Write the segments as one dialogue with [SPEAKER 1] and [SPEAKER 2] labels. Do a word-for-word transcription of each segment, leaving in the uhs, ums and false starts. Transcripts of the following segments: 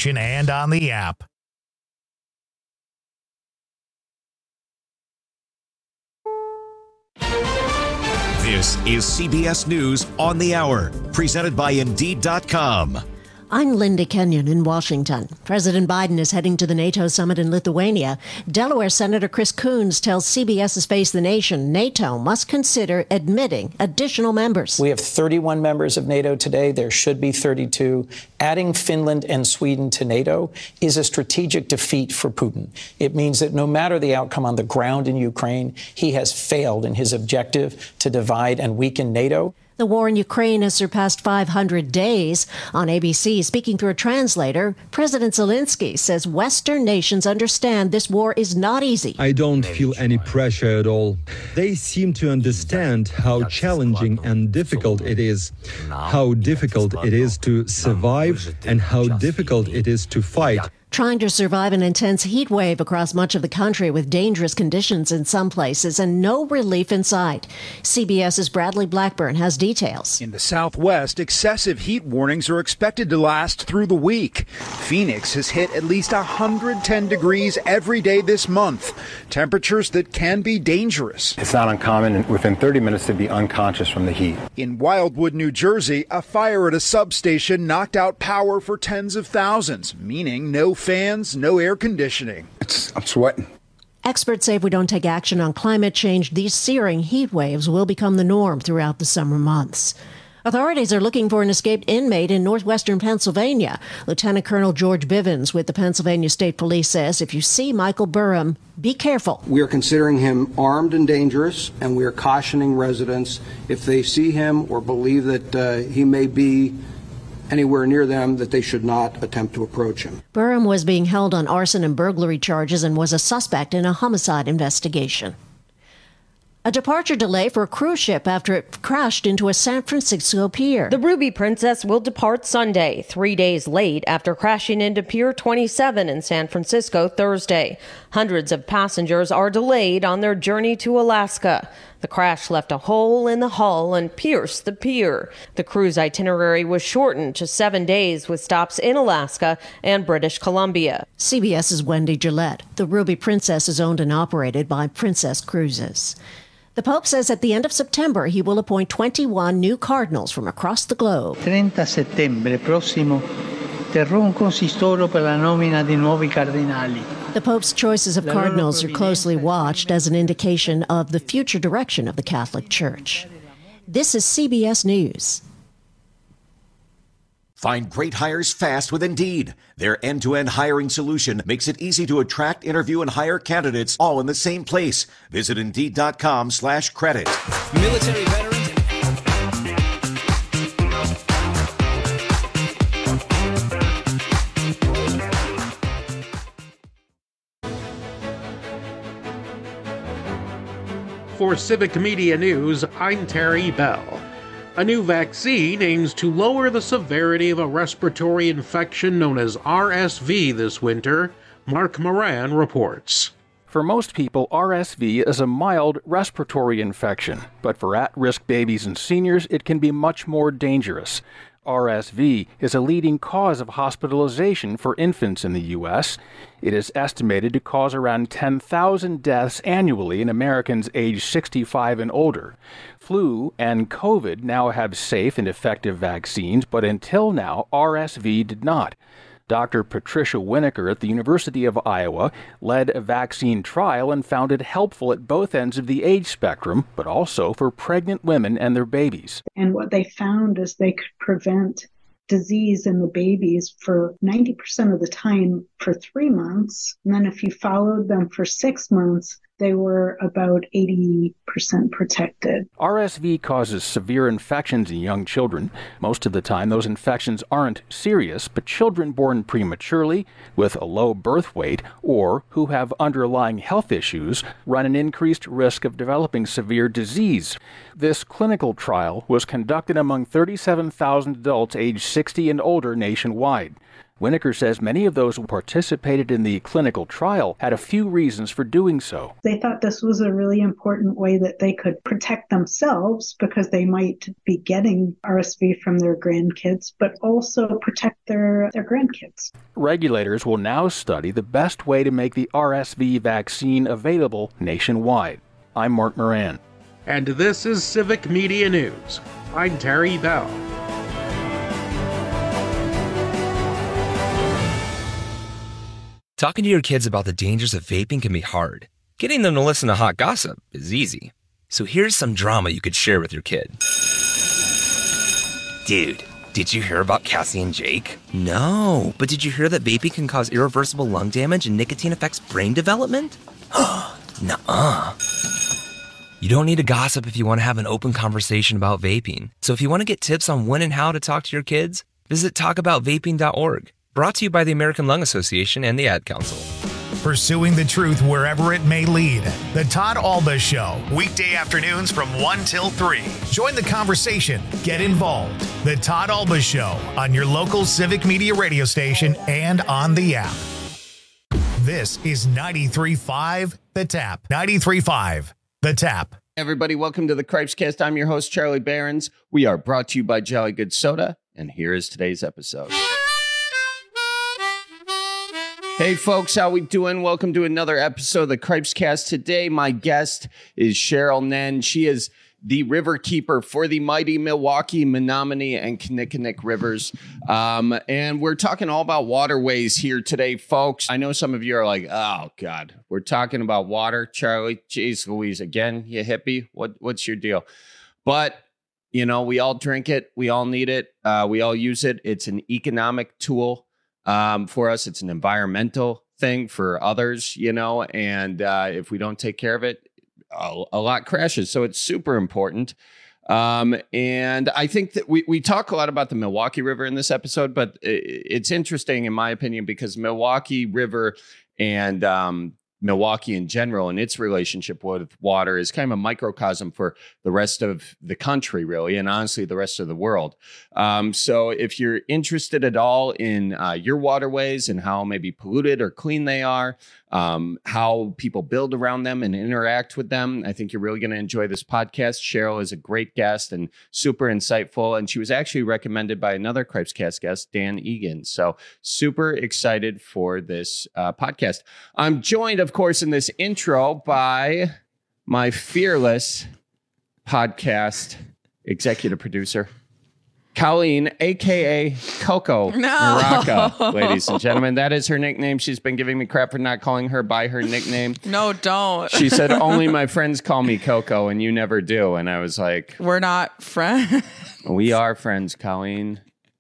[SPEAKER 1] station and on the app.
[SPEAKER 2] This is C B S News on the Hour, presented by Indeed dot com.
[SPEAKER 3] I'm Linda Kenyon in Washington. President Biden is heading to the NATO summit in Lithuania. Delaware Senator Chris Coons tells CBS's Face the Nation NATO must consider admitting additional members.
[SPEAKER 4] We have thirty-one members of NATO today. There should be thirty-two. Adding Finland and Sweden to NATO is a strategic defeat for Putin. It means that no matter the outcome on the ground in Ukraine, he has failed in his objective to divide and weaken NATO.
[SPEAKER 3] The war in Ukraine has surpassed five hundred days. On A B C, speaking through a translator, President Zelensky says Western nations understand this war is not easy.
[SPEAKER 5] I don't feel any pressure at all. They seem to understand how challenging and difficult it is, how difficult it is to survive and how difficult it is to fight.
[SPEAKER 3] Trying to survive an intense heat wave across much of the country with dangerous conditions in some places and no relief in sight. CBS's Bradley Blackburn has details.
[SPEAKER 6] In the Southwest, excessive heat warnings are expected to last through the week. Phoenix has hit at least one hundred ten degrees every day this month, temperatures that can be dangerous.
[SPEAKER 7] It's not uncommon within thirty minutes to be unconscious from the heat.
[SPEAKER 6] In Wildwood, New Jersey, a fire at a substation knocked out power for tens of thousands, meaning no fans, no air conditioning.
[SPEAKER 8] It's, I'm sweating.
[SPEAKER 3] Experts say if we don't take action on climate change, these searing heat waves will become the norm throughout the summer months. Authorities are looking for an escaped inmate in northwestern Pennsylvania. Lieutenant Colonel George Bivens with the Pennsylvania State Police says if you see Michael Burham, be careful.
[SPEAKER 9] We are considering him armed and dangerous, and we are cautioning residents if they see him or believe that uh, he may be anywhere near them, that they should not attempt to approach him.
[SPEAKER 3] Burham was being held on arson and burglary charges and was a suspect in a homicide investigation. A departure delay for a cruise ship after it crashed into a San Francisco pier.
[SPEAKER 10] The Ruby Princess will depart Sunday, three days late after crashing into Pier twenty-seven in San Francisco Thursday. Hundreds of passengers are delayed on their journey to Alaska. The crash left a hole in the hull and pierced the pier. The cruise itinerary was shortened to seven days with stops in Alaska and British Columbia.
[SPEAKER 3] CBS's Wendy Gillette. The Ruby Princess is owned and operated by Princess Cruises. The Pope says at the end of September he will appoint twenty-one new cardinals from across the globe.
[SPEAKER 11] trenta settembre prossimo terrò un consistorio per la nomina di nuovi cardinali.
[SPEAKER 3] The Pope's choices of cardinals are closely watched as an indication of the future direction of the Catholic Church. This is C B S News.
[SPEAKER 2] Find great hires fast with Indeed. Their end-to-end hiring solution makes it easy to attract, interview, and hire candidates all in the same place. Visit Indeed dot com slash credit.
[SPEAKER 12] Military veterans.
[SPEAKER 13] For Civic Media News, I'm Terry Bell. A new vaccine aims to lower the severity of a respiratory infection known as R S V this winter. Mark Moran reports.
[SPEAKER 14] For most people, R S V is a mild respiratory infection, but for at-risk babies and seniors, it can be much more dangerous. R S V is a leading cause of hospitalization for infants in the U S. It is estimated to cause around ten thousand deaths annually in Americans aged sixty-five and older. Flu and COVID now have safe and effective vaccines, but until now, R S V did not. Doctor Patricia Winokur at the University of Iowa led a vaccine trial and found it helpful at both ends of the age spectrum, but also for pregnant women and their babies.
[SPEAKER 15] And what they found is they could prevent disease in the babies for ninety percent of the time for three months. And then if you followed them for six months, they were about eighty percent protected.
[SPEAKER 14] R S V causes severe infections in young children. Most of the time, those infections aren't serious, but children born prematurely, with a low birth weight, or who have underlying health issues, run an increased risk of developing severe disease. This clinical trial was conducted among thirty-seven thousand adults aged sixty and older nationwide. Winokur says many of those who participated in the clinical trial had a few reasons for doing so.
[SPEAKER 15] They thought this was a really important way that they could protect themselves because they might be getting R S V from their grandkids, but also protect their, their grandkids.
[SPEAKER 14] Regulators will now study the best way to make the R S V vaccine available nationwide. I'm Mark Moran.
[SPEAKER 13] And this is Civic Media News. I'm Terry Bell.
[SPEAKER 1] Talking to your kids about the dangers of vaping can be hard. Getting them to listen to hot gossip is easy. So here's some drama you could share with your kid. Dude, did you hear about Cassie and Jake? No, but did you hear that vaping can cause irreversible lung damage and nicotine affects brain development? Nuh-uh. You don't need to gossip if you want to have an open conversation about vaping. So if you want to get tips on when and how to talk to your kids, visit talk about vaping dot org. Brought to you by the American Lung Association and the Ad Council.
[SPEAKER 8] Pursuing the truth wherever it may lead. The Todd Alba Show, weekday afternoons from one till three. Join the conversation. Get involved. The Todd Alba Show on your local Civic Media radio station and on the app. This is ninety-three point five The Tap. ninety-three point five The Tap.
[SPEAKER 12] Everybody, welcome to the Cripescast. I'm your host, Charlie Behrens. We are brought to you by Jolly Good Soda, and here is today's episode. Hey folks, how we doing? Welcome to another episode of the Cripescast. Today, my guest is Cheryl Nen. She is the river keeper for the mighty Milwaukee, Menominee, and Kinnickinnic rivers. Um, and we're talking all about waterways here today, folks. I know some of you are like, oh, God, we're talking about water. Charlie, geez Louise, again, you hippie? What, what's your deal? But, you know, we all drink it. We all need it. Uh, we all use it. It's an economic tool. Um, for us, it's an environmental thing for others, you know, and uh, if we don't take care of it, a, a lot crashes. So it's super important. Um, and I think that we, we talk a lot about the Milwaukee River in this episode, but it's interesting, in my opinion, because Milwaukee River and um, Milwaukee in general and its relationship with water is kind of a microcosm for the rest of the country, really, and honestly, the rest of the world. Um, so if you're interested at all in uh, your waterways and how maybe polluted or clean they are, um, how people build around them and interact with them, I think you're really going to enjoy this podcast. Cheryl is a great guest and super insightful, and she was actually recommended by another Cripescast guest, Dan Egan. So super excited for this uh, podcast. I'm joined, of course, in this intro by my fearless podcast executive producer, Colleen, a k a. Coco
[SPEAKER 16] no.
[SPEAKER 12] Maraca, ladies and gentlemen. That is her nickname. She's been giving me crap for not calling her by her nickname.
[SPEAKER 16] No, don't.
[SPEAKER 12] She said, only my friends call me Coco, and you never do. And I was like...
[SPEAKER 16] We're not friends.
[SPEAKER 12] We are friends, Colleen.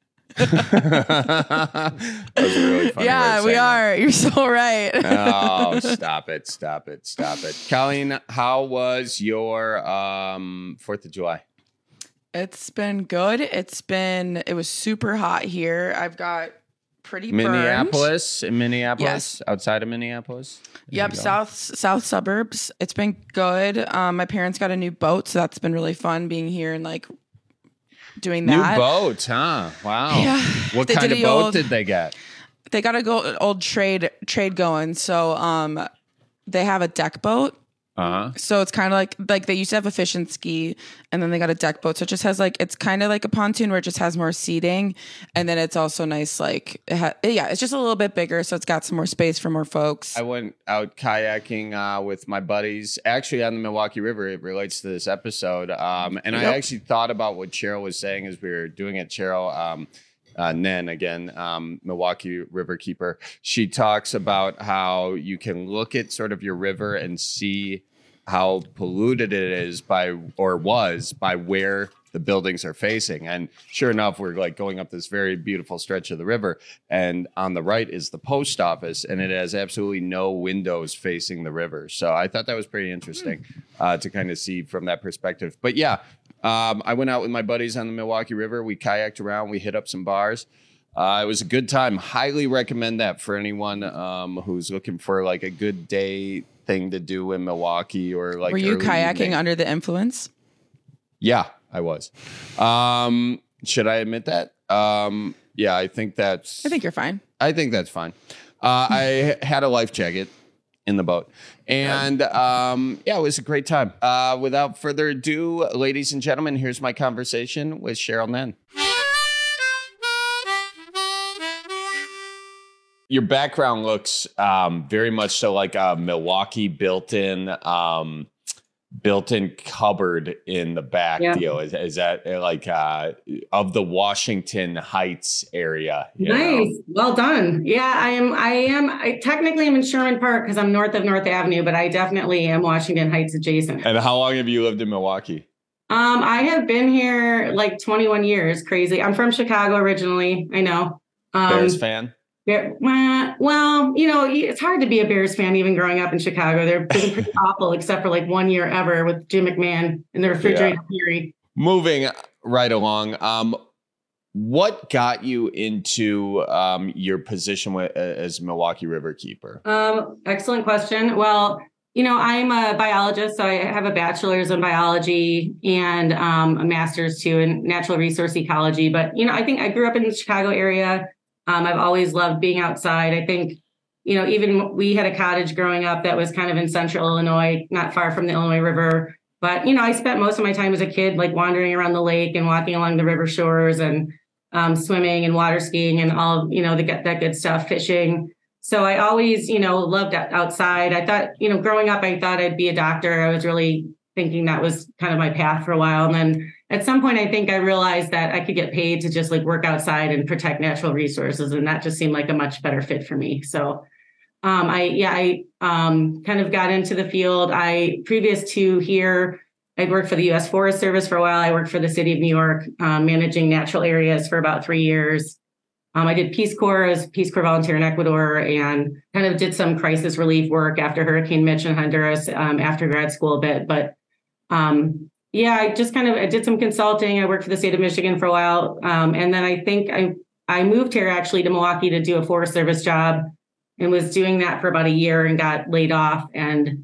[SPEAKER 12] That was a really funny
[SPEAKER 16] yeah, we are. That. You're so right.
[SPEAKER 12] Oh, stop it. Stop it. Stop it. Colleen, how was your um, fourth of July?
[SPEAKER 16] It's been good. It's been, it was super hot here. I've got pretty burned.
[SPEAKER 12] Minneapolis, in Minneapolis,
[SPEAKER 16] yes.
[SPEAKER 12] Outside of Minneapolis.
[SPEAKER 16] There yep, south south suburbs. It's been good. Um, my parents got a new boat, so that's been really fun being here and like doing that.
[SPEAKER 12] New boat, huh? Wow.
[SPEAKER 16] Yeah.
[SPEAKER 12] What they kind of boat old, did they get?
[SPEAKER 16] They got a go, old trade trade going. So um, they have a deck boat.
[SPEAKER 12] Uh-huh.
[SPEAKER 16] So it's kind of like like they used to have a fish and ski, and then they got a deck boat. So it just has like it's kind of like a pontoon where it just has more seating, and then it's also nice. Like it ha- yeah, it's just a little bit bigger, so it's got some more space for more folks.
[SPEAKER 12] I went out kayaking uh, with my buddies, actually on the Milwaukee River. It relates to this episode, um, and yep. I actually thought about what Cheryl was saying as we were doing it. Cheryl. Um, Uh, Nen, again, um, Milwaukee River Keeper. She talks about how you can look at sort of your river and see how polluted it is by, or was, by where the buildings are facing. And sure enough, we're like going up this very beautiful stretch of the river. And on the right is the post office, and it has absolutely no windows facing the river. So I thought that was pretty interesting uh, to kind of see from that perspective. But yeah, Um, I went out with my buddies on the Milwaukee River. We kayaked around. We hit up some bars. Uh, it was a good time. Highly recommend that for anyone um, who's looking for like a good day thing to do in Milwaukee or like.
[SPEAKER 16] Were you kayaking
[SPEAKER 12] evening.
[SPEAKER 16] Under the influence?
[SPEAKER 12] Yeah, I was. Um, should I admit that? Um, yeah, I think that's.
[SPEAKER 16] I think you're fine.
[SPEAKER 12] I think that's fine. Uh, I had a life jacket in the boat. And um, yeah, it was a great time. Uh, without further ado, ladies and gentlemen, here's my conversation with Cheryl Nen. Your background looks um, very much so like a Milwaukee built-in um, built-in cupboard in the back yeah. deal. Is, is that like uh, of the Washington Heights area?
[SPEAKER 17] Nice. Know? Well done. Yeah, I am. I am. I technically am in Sherman Park because I'm north of North Avenue, but I definitely am Washington Heights adjacent.
[SPEAKER 12] And how long have you lived in Milwaukee?
[SPEAKER 17] Um, I have been here like twenty-one years. Crazy. I'm from Chicago originally. I know. Um,
[SPEAKER 12] Bears fan?
[SPEAKER 17] Bear, well, you know, it's hard to be a Bears fan even growing up in Chicago. They're been pretty awful, except for like one year ever with Jim McMahon and the refrigerator yeah. theory.
[SPEAKER 12] Moving right along, um, what got you into um, your position with, uh, as Milwaukee Riverkeeper?
[SPEAKER 17] Um, excellent question. Well, you know, I'm a biologist, so I have a bachelor's in biology and um, a master's too in natural resource ecology. But, you know, I think I grew up in the Chicago area. Um, I've always loved being outside. I think, you know, even we had a cottage growing up that was kind of in central Illinois, not far from the Illinois River. But, you know, I spent most of my time as a kid, like wandering around the lake and walking along the river shores and um, swimming and water skiing and all, you know, the, that good stuff, fishing. So I always, you know, loved outside. I thought, you know, growing up, I thought I'd be a doctor. I was really thinking that was kind of my path for a while. And then at some point, I think I realized that I could get paid to just like work outside and protect natural resources. And that just seemed like a much better fit for me. So um, I, yeah, I um, kind of got into the field. I, previous to here, I'd worked for the U S Forest Service for a while. I worked for the city of New York, um, managing natural areas for about three years. Um, I did Peace Corps as Peace Corps volunteer in Ecuador and kind of did some crisis relief work after Hurricane Mitch in Honduras um, after grad school a bit. But um, yeah, I just kind of I did some consulting. I worked for the state of Michigan for a while. Um, and then I think I, I moved here actually to Milwaukee to do a Forest Service job and was doing that for about a year and got laid off. And,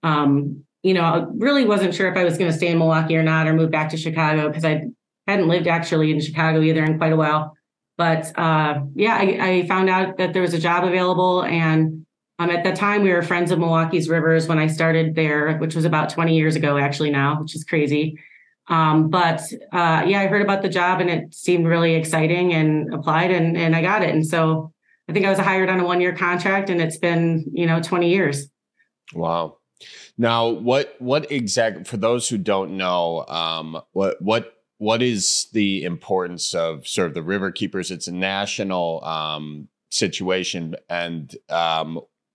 [SPEAKER 17] um, you know, I really wasn't sure if I was going to stay in Milwaukee or not or move back to Chicago because I hadn't lived actually in Chicago either in quite a while. But uh, yeah, I, I found out that there was a job available. And um, at that time, we were friends of Milwaukee's Rivers when I started there, which was about twenty years ago, actually now, which is crazy. Um, but uh, yeah, I heard about the job and it seemed really exciting and applied and, and I got it. And so I think I was hired on a one year contract and it's been, you know, twenty years.
[SPEAKER 12] Wow. Now, what what exactly, for those who don't know, um, what what What is the importance of sort of the river keepers? It's a national um, situation. And um,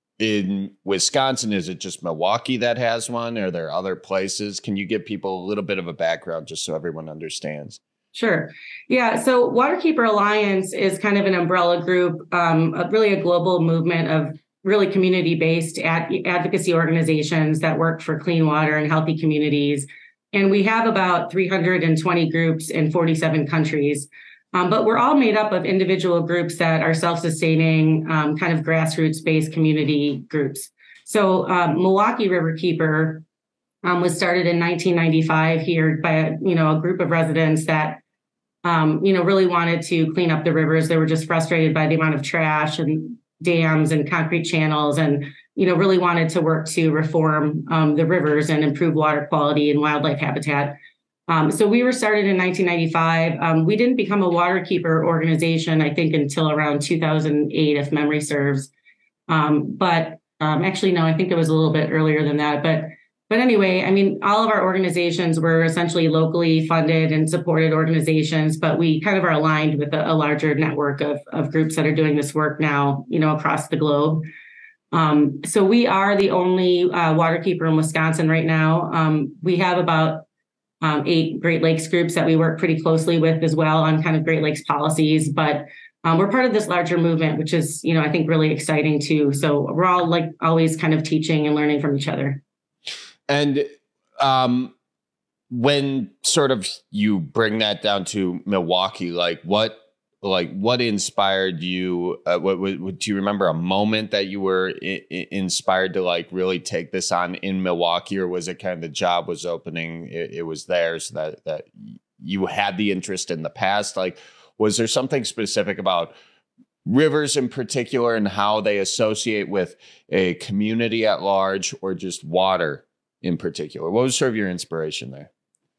[SPEAKER 12] in Wisconsin, is it just Milwaukee that has one? Are there other places? Can you give people a little bit of a background just so everyone understands?
[SPEAKER 17] Sure. Yeah. So Waterkeeper Alliance is kind of an umbrella group, um, a, really a global movement of really community-based ad- advocacy organizations that work for clean water and healthy communities. And we have about three hundred twenty groups in forty-seven countries. Um, but we're all made up of individual groups that are self-sustaining, um, kind of grassroots-based community groups. So um, Milwaukee Riverkeeper um, was started in nineteen ninety-five here by a, you know, a group of residents that, um, you know, really wanted to clean up the rivers. They were just frustrated by the amount of trash and dams and concrete channels and you know, really wanted to work to reform um, the rivers and improve water quality and wildlife habitat. Um, so we were started in nineteen ninety-five. Um, we didn't become a waterkeeper organization, I think, until around two thousand eight, if memory serves. Um, but um, actually, no, I think it was a little bit earlier than that. But but anyway, I mean, all of our organizations were essentially locally funded and supported organizations, but we kind of are aligned with a, a larger network of, of groups that are doing this work now, you know, across the globe. Um, so we are the only uh, waterkeeper in Wisconsin right now. Um, we have about um, eight Great Lakes groups that we work pretty closely with as well on kind of Great Lakes policies, but um, we're part of this larger movement, which is, you know, I think really exciting too. So we're all like always kind of teaching and learning from each other.
[SPEAKER 12] And um, when sort of you bring that down to Milwaukee, like what Like what inspired you? Uh, what, what do you remember a moment that you were I- I inspired to like really take this on in Milwaukee, or was it kind of the job was opening, it, it was there, so that that you had the interest in the past? Like, was there something specific about rivers in particular and how they associate with a community at large or just water in particular? What was sort of your inspiration there?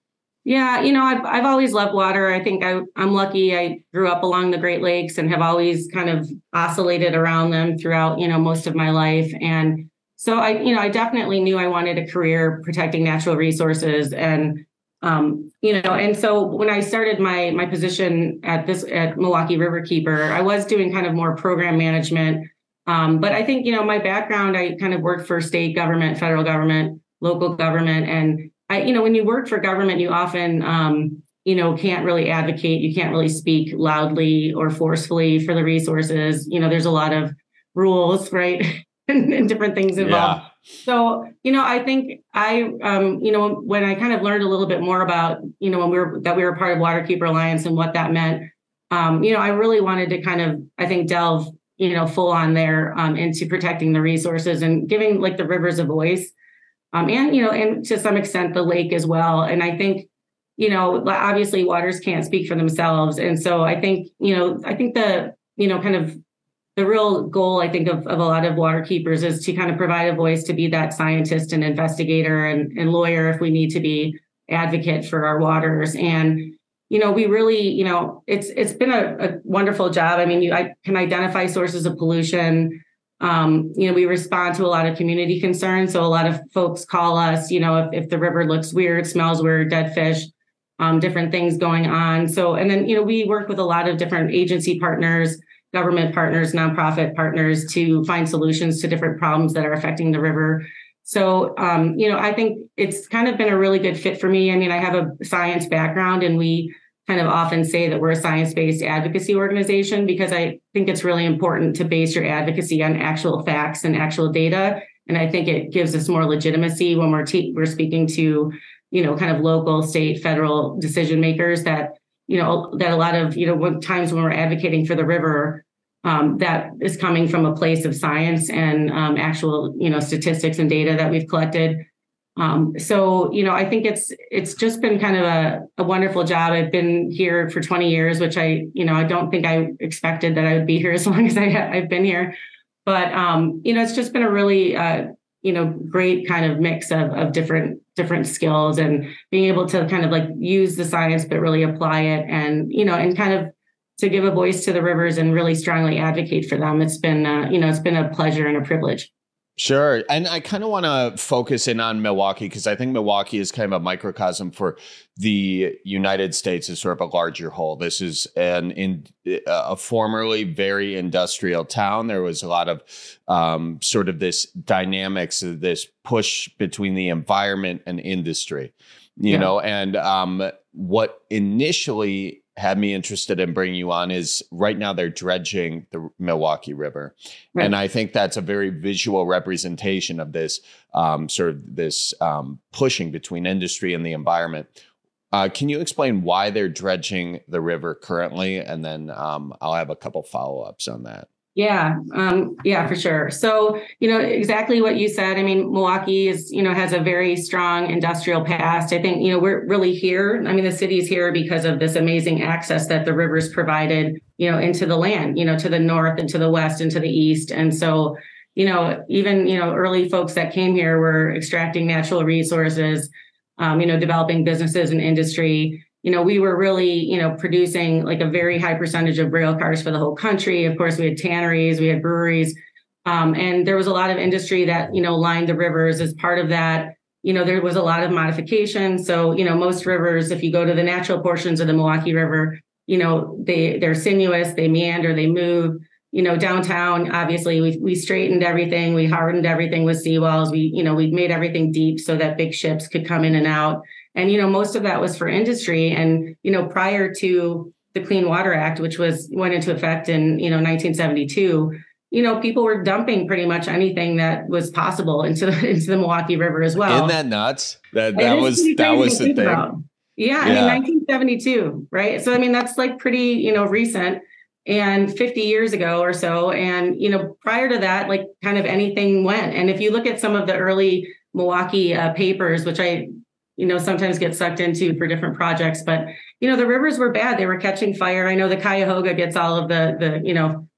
[SPEAKER 17] Yeah, you know, I've I've always loved water. I think I, I'm lucky. I grew up along the Great Lakes and have always kind of oscillated around them throughout, you know, most of my life. And so I, you know, I definitely knew I wanted a career protecting natural resources. And, um, you know, and so when I started my my position at this at Milwaukee Riverkeeper, I was doing kind of more program management. Um, but I think, you know, my background, I kind of worked for state government, federal government, local government. And I, you know, when you work for government, you often, um, you know, can't really advocate. You can't really speak loudly or forcefully for the resources. You know, there's a lot of rules, right? and, and different things involved. Yeah. So, you know, I think I, um, you know, when I kind of learned a little bit more about, you know, when we were, that we were part of Waterkeeper Alliance and what that meant, um, you know, I really wanted to kind of, I think, delve, you know, full on there um, into protecting the resources and giving like the rivers a voice. Um, and, you know, and to some extent, the lake as well. And I think, you know, obviously waters can't speak for themselves. And so I think, you know, I think the, you know, kind of the real goal, I think, of, of a lot of water keepers is to kind of provide a voice to be that scientist and investigator and, and lawyer if we need to be, advocate for our waters. And, you know, we really, you know, it's it's been a, a wonderful job. I mean, you I can identify sources of pollution. Um, you know, we respond to a lot of community concerns. So a lot of folks call us, you know, if, if the river looks weird, smells weird, dead fish, um, different things going on. So, and then, you know, we work with a lot of different agency partners, government partners, nonprofit partners to find solutions to different problems that are affecting the river. So, um, you know, I think it's kind of been a really good fit for me. I mean, I have a science background and we kind of often say that we're a science-based advocacy organization because I think it's really important to base your advocacy on actual facts and actual data. And I think it gives us more legitimacy when we're te- we're speaking to, you know, kind of local, state, federal decision makers that, you know, that a lot of, you know, when, times when we're advocating for the river, um, that is coming from a place of science and um, actual, you know, statistics and data that we've collected. Um, so, you know, I think it's it's just been kind of a, a wonderful job. I've been here for twenty years, which I, you know, I don't think I expected that I would be here as long as I ha- I've been here. But, um, you know, it's just been a really, uh, you know, great kind of mix of, of different different skills and being able to kind of like use the science, but really apply it and, you know, and kind of to give a voice to the rivers and really strongly advocate for them. It's been, uh, you know, it's been a pleasure and a privilege.
[SPEAKER 12] Sure. And I kind of want to focus in on Milwaukee because I think Milwaukee is kind of a microcosm for the United States as sort of a larger whole. This is an in a formerly very industrial town. There was a lot of um, sort of this dynamics, this push between the environment and industry, you yeah. know, and um, what initially had me interested in bringing you on is right now they're dredging the Milwaukee River. Right. And I think that's a very visual representation of this um, sort of this um, pushing between industry and the environment. Uh, can you explain why they're dredging the river currently? And then um, I'll have a couple follow-ups on that.
[SPEAKER 17] Yeah, um, yeah, for sure. So, you know, exactly what you said. I mean, Milwaukee is, you know, has a very strong industrial past. I think, you know, we're really here. I mean, the city's here because of this amazing access that the rivers provided, you know, into the land, you know, to the north and to the west and to the east. And so, you know, even, you know, early folks that came here were extracting natural resources, um, you know, developing businesses and industry. You know, we were really, you know, producing like a very high percentage of rail cars for the whole country. Of course, we had tanneries, we had breweries, um, and there was a lot of industry that, you know, lined the rivers as part of that. You know, there was a lot of modification. So, you know, most rivers, if you go to the natural portions of the Milwaukee River, you know, they, they're sinuous, they meander, they move. You know, downtown, obviously, we we straightened everything. We hardened everything with seawalls. We, you know, we made everything deep so that big ships could come in and out. And, you know, most of that was for industry. And, you know, prior to the Clean Water Act, which was went into effect in, you know, nineteen seventy-two, you know, people were dumping pretty much anything that was possible into the, into the Milwaukee River as well.
[SPEAKER 12] Isn't that nuts? That that was that was the thing.
[SPEAKER 17] About. Yeah, I yeah. mean, nineteen seventy-two, right? So, I mean, that's like pretty, you know, recent. And fifty years ago or so. And, you know, prior to that, like kind of anything went. And if you look at some of the early Milwaukee uh, papers, which I, you know, sometimes get sucked into for different projects, but, you know, the rivers were bad. They were catching fire. I know the Cuyahoga gets all of the, the, you know,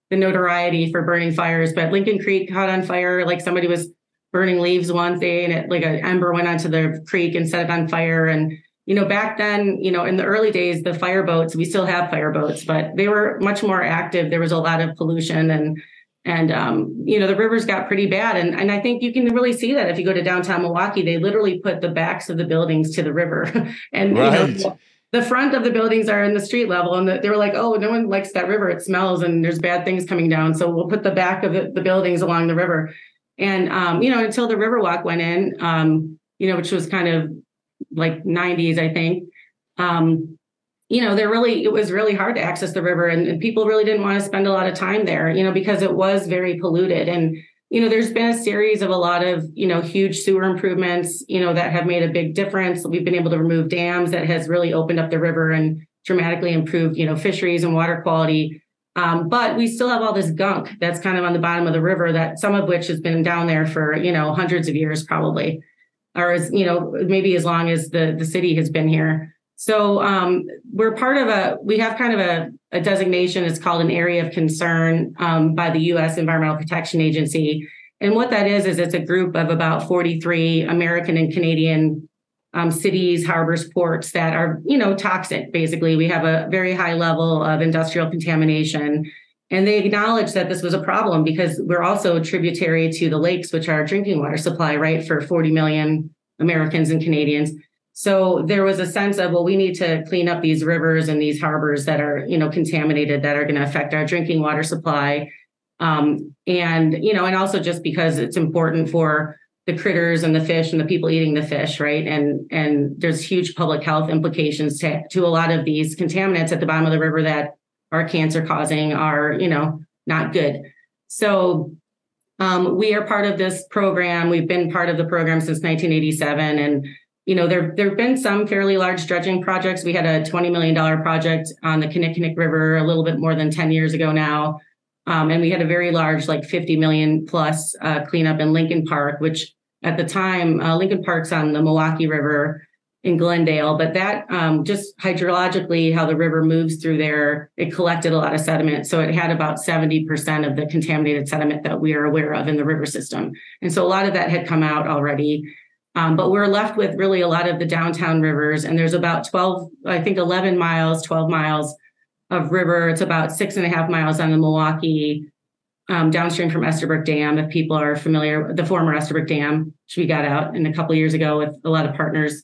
[SPEAKER 17] the notoriety for burning fires, but Lincoln Creek caught on fire. Like somebody was burning leaves one day and it, like an ember went onto the creek and set it on fire. And, you know, back then, you know, in the early days, the fire boats, we still have fire boats, but they were much more active. There was a lot of pollution and, and, um, you know, the rivers got pretty bad. And, and I think you can really see that if you go to downtown Milwaukee, they literally put the backs of the buildings to the river. and, right. you know, the front of the buildings are in the street level. And the, they were like, oh, no one likes that river. It smells and there's bad things coming down. So we'll put the back of the, the buildings along the river. And, um, you know, until the Riverwalk went in, um, you know, which was kind of like nineties, I think, um, you know, there really, it was really hard to access the river and, and people really didn't want to spend a lot of time there, you know, because it was very polluted. And, you know, there's been a series of a lot of, you know, huge sewer improvements, you know, that have made a big difference. We've been able to remove dams that has really opened up the river and dramatically improved, you know, fisheries and water quality. Um, but we still have all this gunk that's kind of on the bottom of the river that some of which has been down there for, you know, hundreds of years probably, or as, you know, maybe as long as the, the city has been here. So um, we're part of a, we have kind of a, a designation. It's called an area of concern um, by the U S Environmental Protection Agency. And what that is, is it's a group of about forty-three American and Canadian um, cities, harbors, ports that are, you know, toxic. Basically, we have a very high level of industrial contamination. And they acknowledge that this was a problem because we're also tributary to the lakes, which are our drinking water supply, right, for forty million Americans and Canadians. So there was a sense of, well, we need to clean up these rivers and these harbors that are, you know, contaminated, that are going to affect our drinking water supply. Um, and, you know, and also just because it's important for the critters and the fish and the people eating the fish, right? And and there's huge public health implications to, to a lot of these contaminants at the bottom of the river that are cancer causing, are, you know, not good. So um, we are part of this program. We've been part of the program since nineteen eighty-seven. And, you know, there there have been some fairly large dredging projects. We had a twenty million dollars project on the Kinnickinnic River a little bit more than ten years ago now. Um, and we had a very large, like fifty million plus uh, cleanup in Lincoln Park, which at the time, uh, Lincoln Park's on the Milwaukee River in Glendale, but that um, just hydrologically, how the river moves through there, it collected a lot of sediment. So it had about seventy percent of the contaminated sediment that we are aware of in the river system. And so a lot of that had come out already. Um, but we're left with really a lot of the downtown rivers. And there's about twelve, I think eleven miles, twelve miles of river. It's about six and a half miles on the Milwaukee, um, downstream from Estabrook Dam. If people are familiar, the former Estabrook Dam, which we got out in a couple of years ago with a lot of partners.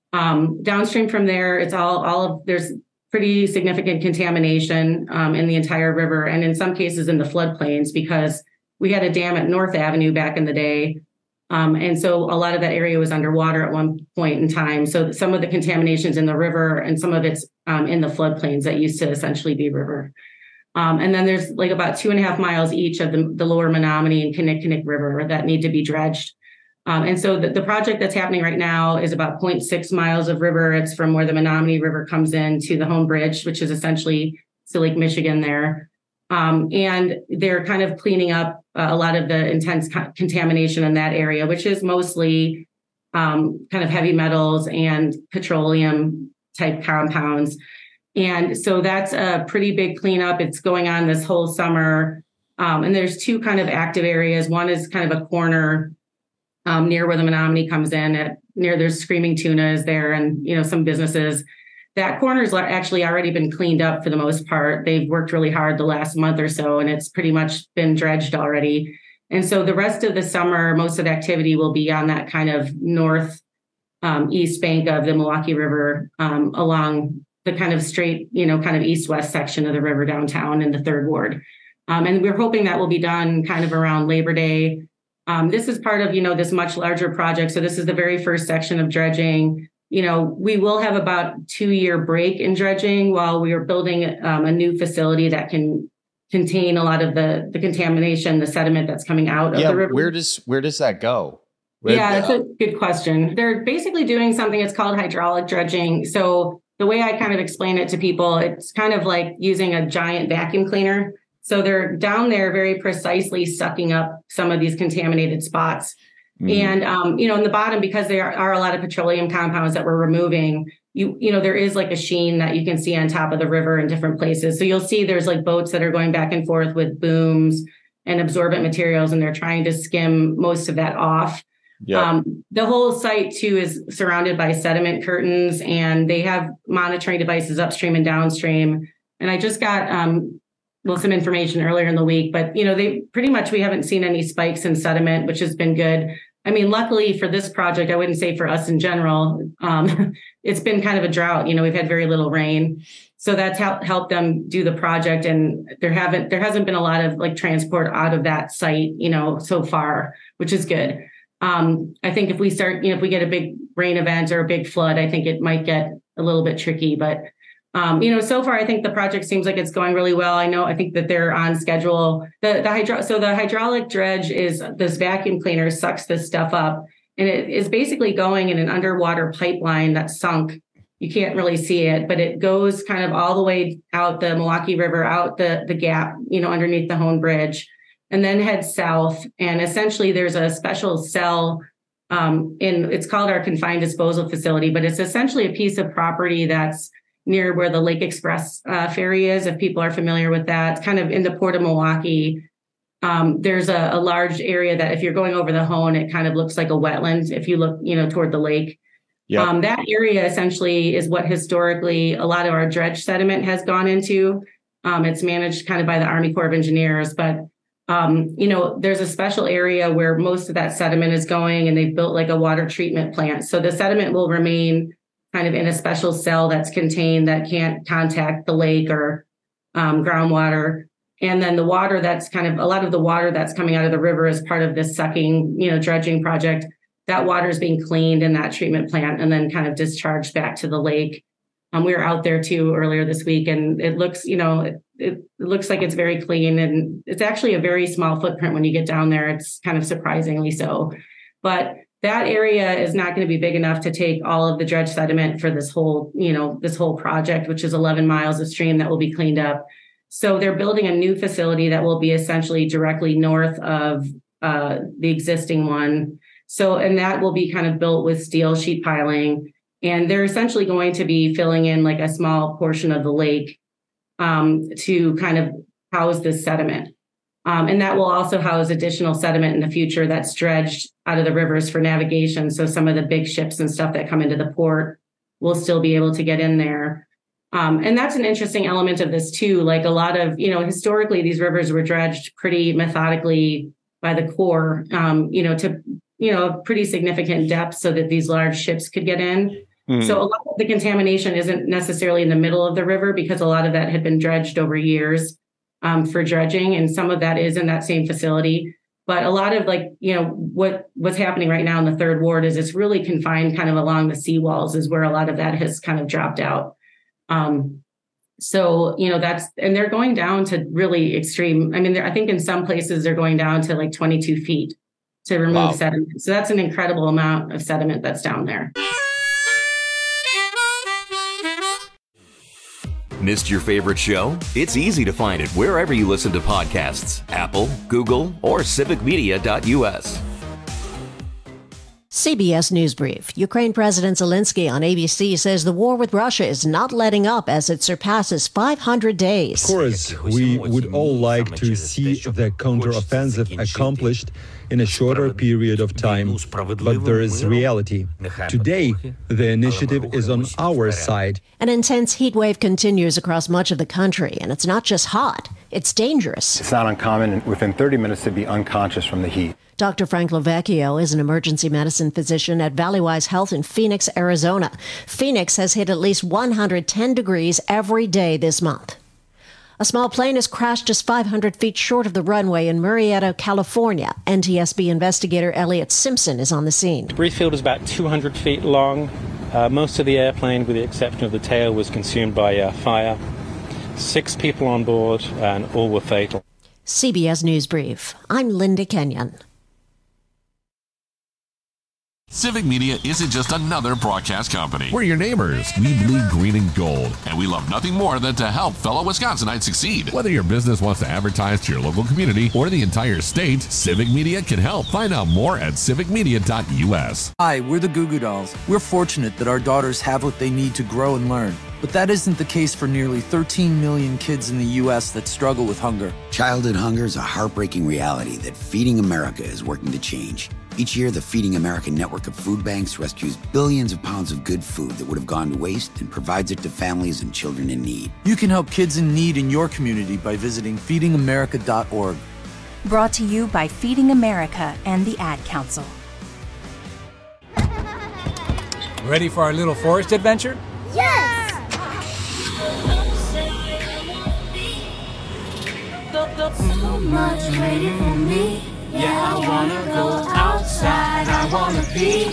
[SPEAKER 17] Um, downstream from there, it's all, all of, there's pretty significant contamination um, in the entire river. And in some cases in the floodplains, because we had a dam at North Avenue back in the day. Um, and so a lot of that area was underwater at one point in time. So some of the contaminations in the river and some of it's um, in the floodplains that used to essentially be river. Um, and then there's like about two and a half miles each of the, the lower Menominee and Kinnickinnic River that need to be dredged. Um, and so the, the project that's happening right now is about zero point six miles of river. It's from where the Menominee River comes in to the Home Bridge, which is essentially to Lake Michigan there. Um, and they're kind of cleaning up uh, a lot of the intense co- contamination in that area, which is mostly um, kind of heavy metals and petroleum type compounds. And so that's a pretty big cleanup. It's going on this whole summer. Um, and there's two kind of active areas. One is kind of a corner um, near where the Menominee comes in, at near there's Screaming Tuna is there, and, you know, some businesses. That corner's actually already been cleaned up for the most part. They've worked really hard the last month or so, and it's pretty much been dredged already. And so the rest of the summer, most of the activity will be on that kind of north um, east bank of the Milwaukee River, um, along the kind of straight, you know, kind of east-west section of the river downtown in the third ward. Um, and we're hoping that will be done kind of around Labor Day. Um, this is part of, you know, this much larger project. So this is the very first section of dredging. You know, we will have about two year break in dredging while we are building um, a new facility that can contain a lot of the, the contamination, the sediment that's coming out
[SPEAKER 12] yeah,
[SPEAKER 17] of the river.
[SPEAKER 12] Where does where does that go? Where,
[SPEAKER 17] yeah, that's a good question. They're basically doing something that's called hydraulic dredging. So the way I kind of explain it to people, it's kind of like using a giant vacuum cleaner. So they're down there very precisely sucking up some of these contaminated spots. Mm-hmm. And, um, you know, in the bottom, because there are, are a lot of petroleum compounds that we're removing, you you know, there is like a sheen that you can see on top of the river in different places. So you'll see there's like boats that are going back and forth with booms and absorbent materials, and they're trying to skim most of that off. Yeah. Um, the whole site too is surrounded by sediment curtains, and they have monitoring devices upstream and downstream. And I just got um, well some information earlier in the week, but you know, they pretty much we haven't seen any spikes in sediment, which has been good. I mean, luckily for this project, I wouldn't say for us in general, um, it's been kind of a drought. You know, we've had very little rain, so that's helped helped them do the project. And there haven't there hasn't been a lot of like transport out of that site, you know, so far, which is good. Um, I think if we start, you know, if we get a big rain event or a big flood, I think it might get a little bit tricky. But, um, you know, so far, I think the project seems like it's going really well. I know, I think that they're on schedule. The, the hydro, so the hydraulic dredge is this vacuum cleaner sucks this stuff up, and it is basically going in an underwater pipeline that's sunk. You can't really see it, but it goes kind of all the way out the Milwaukee River, out the, the gap, you know, underneath the Hone Bridge, and then heads south. And essentially there's a special cell um, in, it's called our confined disposal facility, but it's essentially a piece of property that's near where the Lake Express uh, ferry is. If people are familiar with that, it's kind of in the Port of Milwaukee. Um, there's a, a large area that if you're going over the Hone, it kind of looks like a wetland. If you look, you know, toward the lake, yep. um, that area essentially is what historically a lot of our dredge sediment has gone into. Um, it's managed kind of by the Army Corps of Engineers, but Um, you know, there's a special area where most of that sediment is going, and they've built like a water treatment plant. So the sediment will remain kind of in a special cell that's contained that can't contact the lake or um, groundwater. And then the water that's kind of a lot of the water that's coming out of the river as part of this sucking, you know, dredging project, that water is being cleaned in that treatment plant and then kind of discharged back to the lake. Um, we were out there too earlier this week, and it looks, you know, it, it looks like it's very clean, and it's actually a very small footprint when you get down there. It's kind of surprisingly so, but that area is not going to be big enough to take all of the dredge sediment for this whole, you know, this whole project, which is eleven miles of stream that will be cleaned up. So they're building a new facility that will be essentially directly north of uh, the existing one. So, and that will be kind of built with steel sheet piling. And they're essentially going to be filling in like a small portion of the lake um, to kind of house this sediment. Um, and that will also house additional sediment in the future that's dredged out of the rivers for navigation. So some of the big ships and stuff that come into the port will still be able to get in there. Um, and that's an interesting element of this too. Like a lot of, you know, historically, these rivers were dredged pretty methodically by the Corps, um, you know, to, you know, pretty significant depth so that these large ships could get in. Mm. So a lot of the contamination isn't necessarily in the middle of the river, because a lot of that had been dredged over years um, for dredging. And some of that is in that same facility. But a lot of like, you know, what what's happening right now in the third ward is it's really confined kind of along the seawalls is where a lot of that has kind of dropped out. Um, so, you know, that's, and they're going down to really extreme. I mean, I think in some places they're going down to like twenty-two feet to remove wow. sediment. So that's an incredible amount of sediment that's down there.
[SPEAKER 18] Missed your favorite show? It's easy to find it wherever you listen to podcasts. Apple, Google, or civic media dot U S.
[SPEAKER 3] C B S News Brief. Ukraine President Zelensky on A B C says the war with Russia is not letting up as it surpasses five hundred days.
[SPEAKER 5] Of course, we would all like to see the counteroffensive accomplished in a shorter period of time, but there is reality. Today, the initiative is on our side.
[SPEAKER 3] An intense heat wave continues across much of the country, and it's not just hot, it's dangerous.
[SPEAKER 7] It's not uncommon within thirty minutes to be unconscious from the heat.
[SPEAKER 3] Doctor Frank Lovecchio is an emergency medicine physician at Valleywise Health in Phoenix, Arizona. Phoenix has hit at least one hundred ten degrees every day this month. A small plane has crashed just five hundred feet short of the runway in Murrieta, California. N T S B investigator Elliot Simpson is on the scene.
[SPEAKER 19] The debris field is about two hundred feet long. Uh, most of the airplane, with the exception of the tail, was consumed by uh, fire. Six people on board, and all were fatal.
[SPEAKER 3] C B S News Brief. I'm Linda Kenyon.
[SPEAKER 20] Civic Media isn't just another broadcast company. We're your neighbors. We bleed green and gold, and we love nothing more than to help fellow Wisconsinites succeed. Whether your business wants to advertise to your local community or the entire state, Civic Media can help. Find out more at civic media dot u s.
[SPEAKER 21] Hi, we're the Goo Goo Dolls. We're fortunate that our daughters have what they need to grow and learn. But that isn't the case for nearly thirteen million kids in the U S that struggle with hunger.
[SPEAKER 22] Childhood hunger is a heartbreaking reality that Feeding America is working to change. Each year, the Feeding America network of food banks rescues billions of pounds of good food that would have gone to waste and provides it to families and children in need.
[SPEAKER 21] You can help kids in need in your community by visiting feeding america dot org.
[SPEAKER 23] Brought to you by Feeding America and the Ad Council.
[SPEAKER 24] Ready for our little forest adventure?
[SPEAKER 23] Yes!
[SPEAKER 25] So much waiting for me. Yeah, I wanna go outside. I wanna be.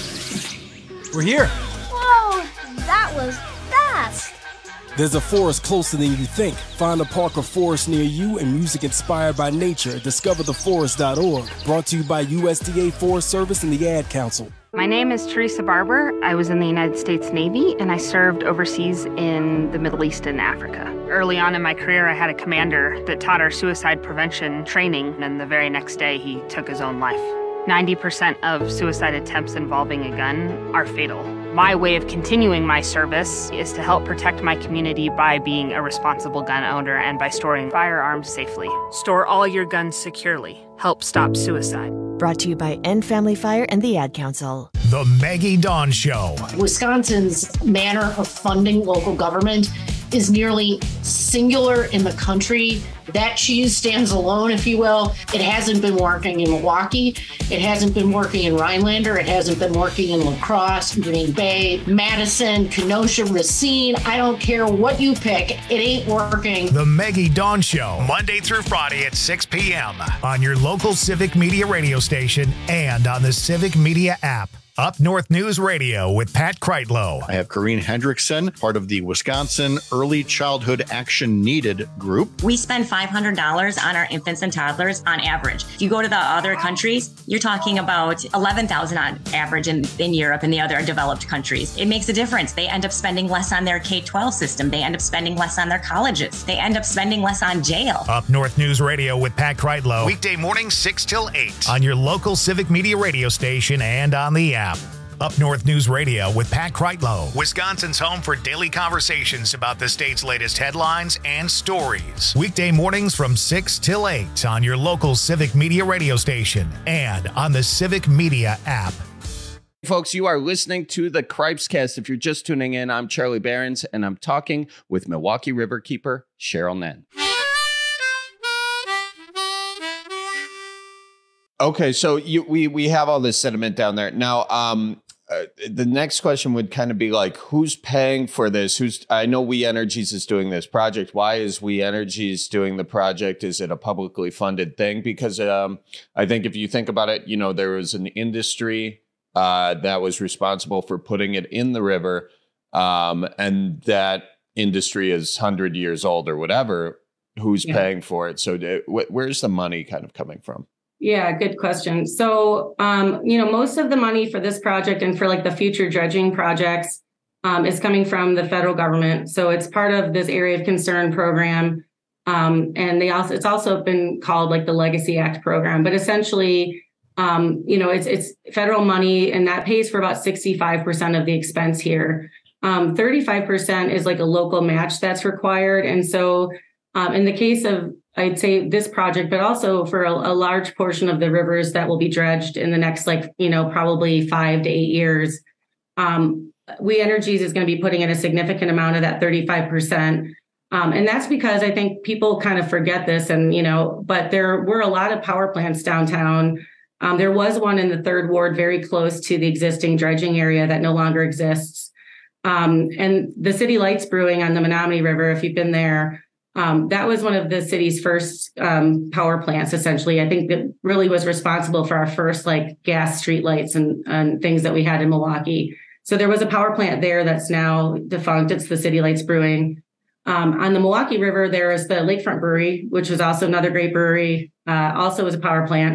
[SPEAKER 24] We're here.
[SPEAKER 25] Whoa, that was fast.
[SPEAKER 26] There's a forest closer than you think. Find a park or forest near you and music inspired by nature at discover the forest dot org. Brought to you by U S D A Forest Service and the Ad Council.
[SPEAKER 27] My name is Teresa Barber. I was in the United States Navy and I served overseas in the Middle East and Africa. Early on in my career, I had a commander that taught our suicide prevention training, and the very next day he took his own life. ninety percent of suicide attempts involving a gun are fatal. My way of continuing my service is to help protect my community by being a responsible gun owner and by storing firearms safely. Store all your guns securely. Help stop suicide.
[SPEAKER 28] Brought to you by End Family Fire and the Ad Council.
[SPEAKER 8] The Maggie Dawn Show.
[SPEAKER 29] Wisconsin's manner of funding local government is nearly singular in the country. That cheese stands alone, if you will. It hasn't been working in Milwaukee. It hasn't been working in Rhinelander. It hasn't been working in La Crosse, Green Bay, Madison, Kenosha, Racine. I don't care what you pick. It ain't working.
[SPEAKER 8] The Maggie Dawn Show, Monday through Friday at six p.m. on your local Civic Media radio station and on the Civic Media app. Up North News Radio with Pat Kreitlow.
[SPEAKER 30] I have Corrine Hendrickson, part of the Wisconsin Early Childhood Action Needed group.
[SPEAKER 31] We spend five hundred dollars on our infants and toddlers on average. If you go to the other countries, you're talking about eleven thousand dollars on average in, in Europe and the other developed countries. It makes a difference. They end up spending less on their K twelve system. They end up spending less on their colleges. They end up spending less on jail.
[SPEAKER 8] Up North News Radio with Pat Kreitlow. Weekday mornings six till eight on your local Civic Media radio station and on the app. Up North News Radio with Pat Kreitlow, Wisconsin's home for daily conversations about the state's latest headlines and stories. Weekday mornings from six till eight on your local Civic Media radio station and on the Civic Media app.
[SPEAKER 12] Folks, you are listening to the Cripescast. If you're just tuning in, I'm Charlie Behrens, and I'm talking with Milwaukee Riverkeeper Cheryl Nen. Okay, so you, we we have all this sediment down there now. Um, uh, the next question would kind of be like, who's paying for this? Who's? I know We Energies is doing this project. Why is We Energies doing the project? Is it a publicly funded thing? Because um, I think if you think about it, you know, there was an industry uh, that was responsible for putting it in the river, um, and that industry is one hundred years old or whatever. Who's yeah. paying for it? So uh, wh- where's the money kind of coming from?
[SPEAKER 17] Yeah, good question. So, um, you know, most of the money for this project and for like the future dredging projects um, is coming from the federal government. So it's part of this area of concern program. Um, and they also, it's also been called like the Legacy Act program, but essentially, um, you know, it's, it's federal money and that pays for about sixty-five percent of the expense here. Um, thirty-five percent is like a local match that's required. And so um, in the case of I'd say this project, but also for a, a large portion of the rivers that will be dredged in the next, like, you know, probably five to eight years. Um, We Energies is going to be putting in a significant amount of that thirty-five percent. Um, and that's because I think people kind of forget this and, you know, but there were a lot of power plants downtown. Um, there was one in the third ward very close to the existing dredging area that no longer exists. Um, and the City Lights Brewing on the Menominee River, if you've been there, Um, that was one of the city's first um, power plants, essentially. I think that really was responsible for our first like gas streetlights and, and things that we had in Milwaukee. So there was a power plant there that's now defunct. It's the City Lights Brewing. Um, on the Milwaukee River, there is the Lakefront Brewery, which was also another great brewery, uh, also was a power plant.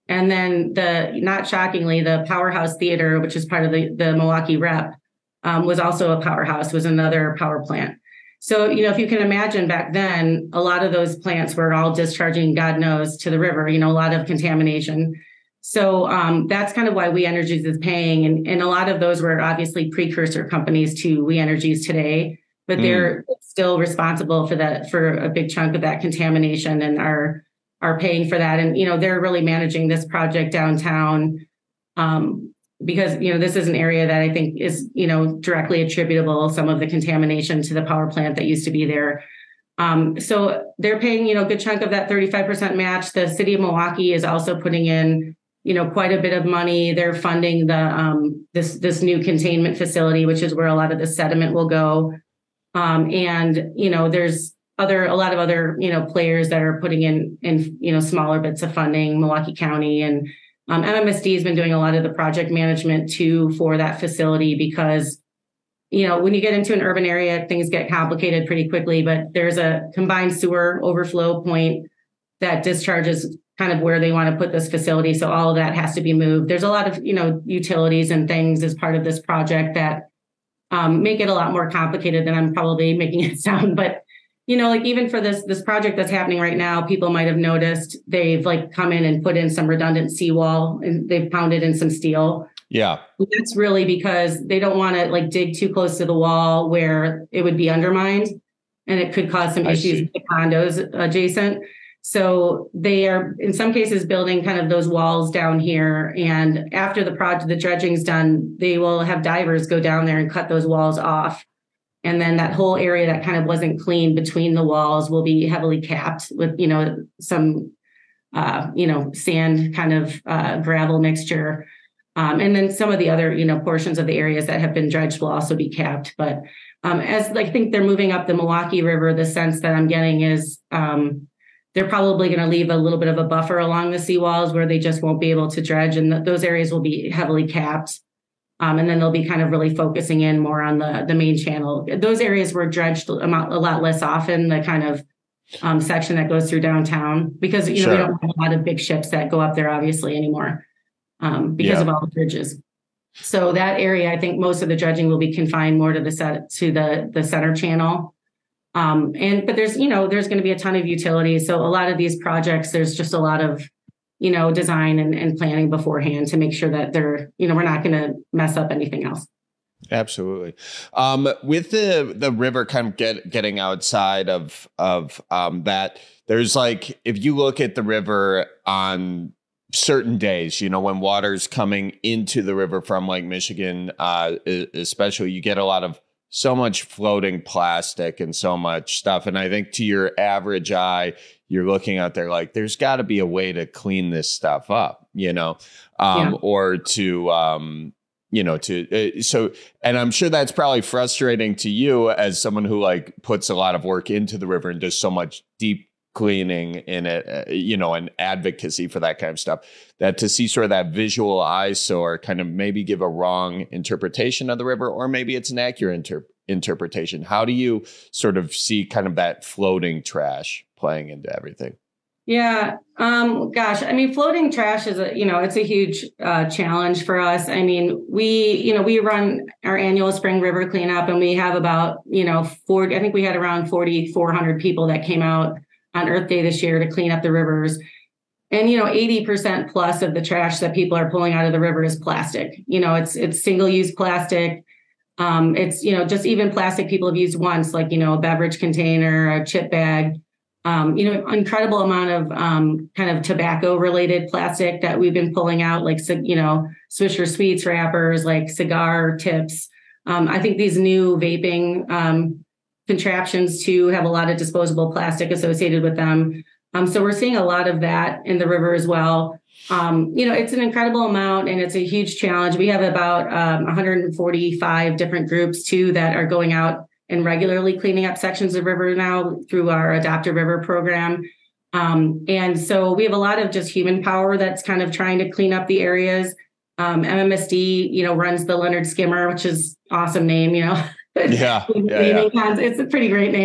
[SPEAKER 17] And then the, not shockingly, the Powerhouse Theater, which is part of the, the Milwaukee Rep, um, was also a powerhouse, was another power plant. So, you know, if you can imagine back then, a lot of those plants were all discharging, God knows, to the river, you know, a lot of contamination. So um, that's kind of why We Energies is paying. And, and a lot of those were obviously precursor companies to We Energies today, but they're mm. still responsible for that, for a big chunk of that contamination, and are are paying for that. And, you know, they're really managing this project downtown um, because, you know, this is an area that I think is, you know, directly attributable, some of the contamination, to the power plant that used to be there. Um, so they're paying, you know, a good chunk of that thirty-five percent match. The city of Milwaukee is also putting in, you know, quite a bit of money. They're funding the um, this this new containment facility, which is where a lot of the sediment will go. Um, and, you know, there's other a lot of other, you know, players that are putting in, in, you know, smaller bits of funding, Milwaukee County, and um, M M S D has been doing a lot of the project management too for that facility, because, you know, when you get into an urban area, things get complicated pretty quickly, but there's a combined sewer overflow point that discharges kind of where they want to put this facility. So all of that has to be moved. There's a lot of, you know, utilities and things as part of this project that um, make it a lot more complicated than I'm probably making it sound. But, you know, like even for this, this project that's happening right now, people might have noticed they've like come in and put in some redundant seawall, and they've pounded in some steel.
[SPEAKER 12] Yeah.
[SPEAKER 17] That's really because they don't want to like dig too close to the wall where it would be undermined, and it could cause some
[SPEAKER 12] I
[SPEAKER 17] issues
[SPEAKER 12] see.
[SPEAKER 17] with condos adjacent. So they are in some cases building kind of those walls down here. And after the project, the dredging's done, they will have divers go down there and cut those walls off. And then that whole area that kind of wasn't cleaned between the walls will be heavily capped with, you know, some, uh, you know, sand kind of uh, gravel mixture. Um, and then some of the other, you know, portions of the areas that have been dredged will also be capped. But um, as I think they're moving up the Milwaukee River, the sense that I'm getting is um, they're probably going to leave a little bit of a buffer along the seawalls where they just won't be able to dredge. And th- those areas will be heavily capped. Um, and then they'll be kind of really focusing in more on the, the main channel. Those areas were dredged a, mo- a lot less often, the kind of um, section that goes through downtown, because, you know,
[SPEAKER 12] Sure.
[SPEAKER 17] we don't have a lot of big ships that go up there, obviously, anymore. Um, because
[SPEAKER 12] Yeah.
[SPEAKER 17] of all the bridges. So that area, I think most of the dredging will be confined more to the set to the, the center channel. Um, and, but there's, you know, there's going to be a ton of utilities. So a lot of these projects, there's just a lot of, you know, design and, and planning beforehand to make sure that they're, you know, we're not going to mess up anything else.
[SPEAKER 12] Absolutely. Um, with the the river kind of get, getting outside of, of um, that, there's like, if you look at the river on certain days, you know, when water's coming into the river from Lake Michigan, uh, especially, you get a lot of so much floating plastic and so much stuff. And I think to your average eye, you're looking out there like, there's got to be a way to clean this stuff up, you know, um,
[SPEAKER 17] Yeah.
[SPEAKER 12] or to, um, you know, to, uh, so, and I'm sure that's probably frustrating to you as someone who like puts a lot of work into the river and does so much deep cleaning in it, uh, you know, and advocacy for that kind of stuff, that to see sort of that visual eyesore kind of maybe give a wrong interpretation of the river, or maybe it's an accurate inter- interpretation. How do you sort of see kind of that floating trash playing into everything?
[SPEAKER 17] Yeah. Um, gosh, I mean, floating trash is a, you know, it's a huge uh, challenge for us. I mean, we, you know, we run our annual spring river cleanup, and we have about, you know, forty, I think we had around forty-four hundred people that came out on Earth Day this year to clean up the rivers. And, you know, eighty percent plus of the trash that people are pulling out of the river is plastic. You know, it's, it's single-use plastic. Um, it's, you know, just even plastic people have used once, like, you know, a beverage container, a chip bag, um, you know, incredible amount of um, kind of tobacco related plastic that we've been pulling out, like, you know, Swisher Sweets wrappers, like cigar tips. Um, I think these new vaping um, contraptions too have a lot of disposable plastic associated with them. Um, so we're seeing a lot of that in the river as well. Um, you know, it's an incredible amount, and it's a huge challenge. We have about um, one hundred forty-five different groups too that are going out and regularly cleaning up sections of river now through our Adopt a River program. Um, and so we have a lot of just human power that's kind of trying to clean up the areas. Um, M M S D, you know, runs the Leonard Skimmer, which is awesome name, you know.
[SPEAKER 12] Yeah, yeah, yeah.
[SPEAKER 17] It's a pretty great name.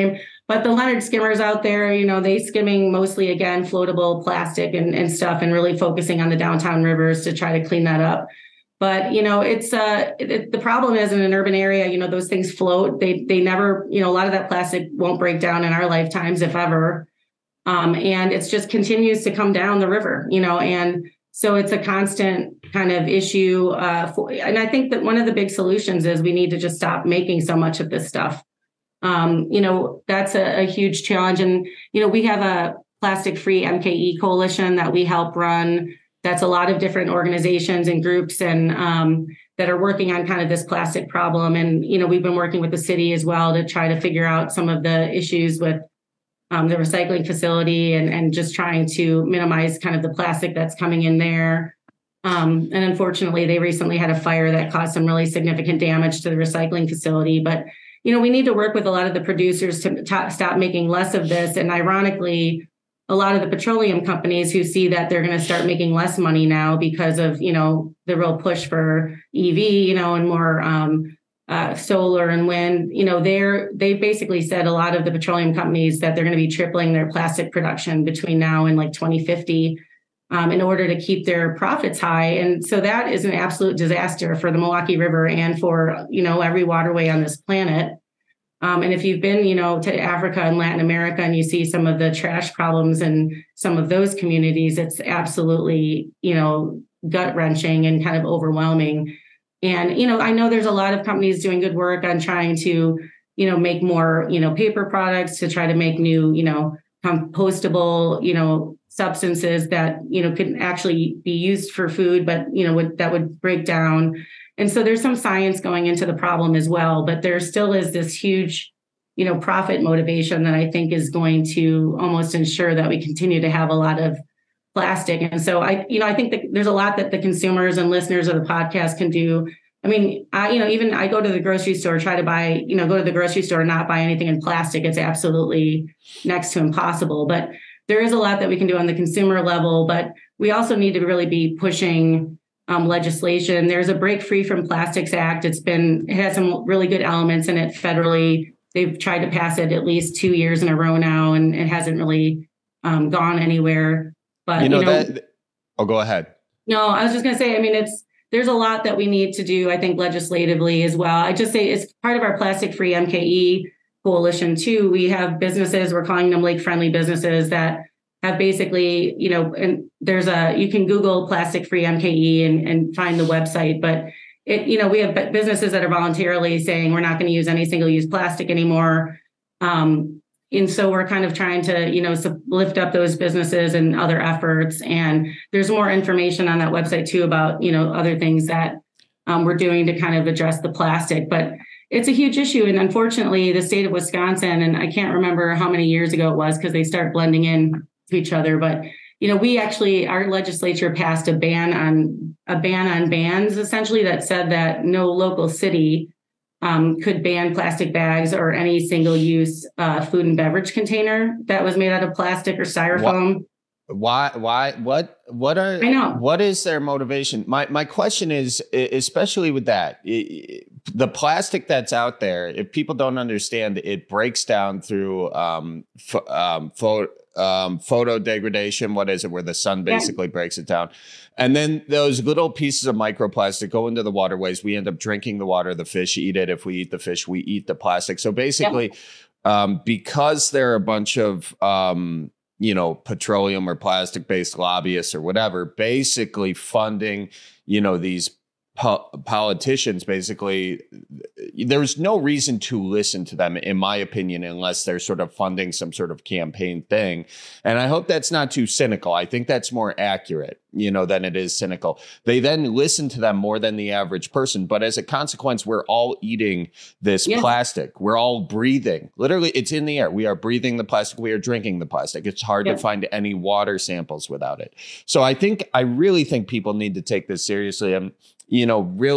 [SPEAKER 17] But the Leonard skimmers out there, you know, they skimming mostly, again, floatable plastic and, and stuff, and really focusing on the downtown rivers to try to clean that up. But, you know, it's uh, it, the problem is in an urban area, you know, those things float. They they never, you know, a lot of that plastic won't break down in our lifetimes, if ever. Um, and it just continues to come down the river, you know, and so it's a constant kind of issue. Uh, for, and I think that one of the big solutions is we need to just stop making so much of this stuff. Um, you know, that's a, a huge challenge. And, you know, we have a plastic-free M K E coalition that we help run. That's a lot of different organizations and groups and um, that are working on kind of this plastic problem. And, you know, we've been working with the city as well to try to figure out some of the issues with um, the recycling facility and, and just trying to minimize kind of the plastic that's coming in there. Um, and unfortunately, they recently had a fire that caused some really significant damage to the recycling facility. But you know, we need to work with a lot of the producers to t- stop making less of this. And ironically, a lot of the petroleum companies who see that they're going to start making less money now because of, you know, the real push for E V, you know, and more um, uh, solar and wind, you know, they're, they basically said a lot of the petroleum companies that they're going to be tripling their plastic production between now and like twenty fifty um, in order to keep their profits high. And so that is an absolute disaster for the Milwaukee River and for, you know, every waterway on this planet. Um, and if you've been, you know, to Africa and Latin America and you see some of the trash problems in some of those communities, it's absolutely, you know, gut wrenching and kind of overwhelming. And, you know, I know there's a lot of companies doing good work on trying to, you know, make more, you know, paper products to try to make new, you know, compostable, you know, substances that, you know, could actually be used for food, but, you know, would, that would break down. And so there's some science going into the problem as well, but there still is this huge, you know, profit motivation that I think is going to almost ensure that we continue to have a lot of plastic. And so I, you know, I think that there's a lot that the consumers and listeners of the podcast can do. I mean, I, you know, even I go to the grocery store, try to buy, you know, go to the grocery store and not buy anything in plastic. It's absolutely next to impossible, but there is a lot that we can do on the consumer level, but we also need to really be pushing um, legislation. There's a Break Free from Plastics Act. It's been, it has some really good elements in it federally. They've tried to pass it at least two years in a row now, and it hasn't really um, gone anywhere. But
[SPEAKER 12] you know,
[SPEAKER 17] you know
[SPEAKER 12] that, oh, go ahead.
[SPEAKER 17] No, I was just going to say, I mean, it's, there's a lot that we need to do, I think, legislatively as well. I just say it's part of our plastic free M K E coalition too. We have businesses, we're calling them lake friendly businesses, that have basically, you know, and there's a, you can Google plastic free M K E and, and find the website, but it, you know, we have businesses that are voluntarily saying we're not going to use any single use plastic anymore. Um, and so we're kind of trying to, you know, lift up those businesses and other efforts. And there's more information on that website too about, you know, other things that um, we're doing to kind of address the plastic, but it's a huge issue. And unfortunately, the state of Wisconsin, and I can't remember how many years ago it was because they start blending in to each other, but you know, we actually, our legislature passed a ban on a ban on bans, essentially, that said that no local city um, could ban plastic bags or any single-use uh, food and beverage container that was made out of plastic or styrofoam.
[SPEAKER 12] Why? Why? What? What are?
[SPEAKER 17] I know.
[SPEAKER 12] What is their motivation? My my question is, especially with that, it, the plastic that's out there. If people don't understand, it breaks down through um, f- um, photo. Um, photo degradation, what is it, where the sun basically yeah. breaks it down. And then those little pieces of microplastic go into the waterways. We end up drinking the water. The fish eat it. If we eat the fish, we eat the plastic. So basically, yeah. um, because there are a bunch of, um, you know, petroleum or plastic-based lobbyists or whatever, basically funding, you know, these po- politicians, basically, there's no reason to listen to them, in my opinion, unless they're sort of funding some sort of campaign thing. And I hope that's not too cynical. I think that's more accurate, you know, than it is cynical. They then listen to them more than the average person. But as a consequence, we're all eating this yeah. plastic. We're all breathing. Literally, it's in the air. We are breathing the plastic. We are drinking the plastic. It's hard yeah. to find any water samples without it. So I think, I really think people need to take this seriously and, you know, really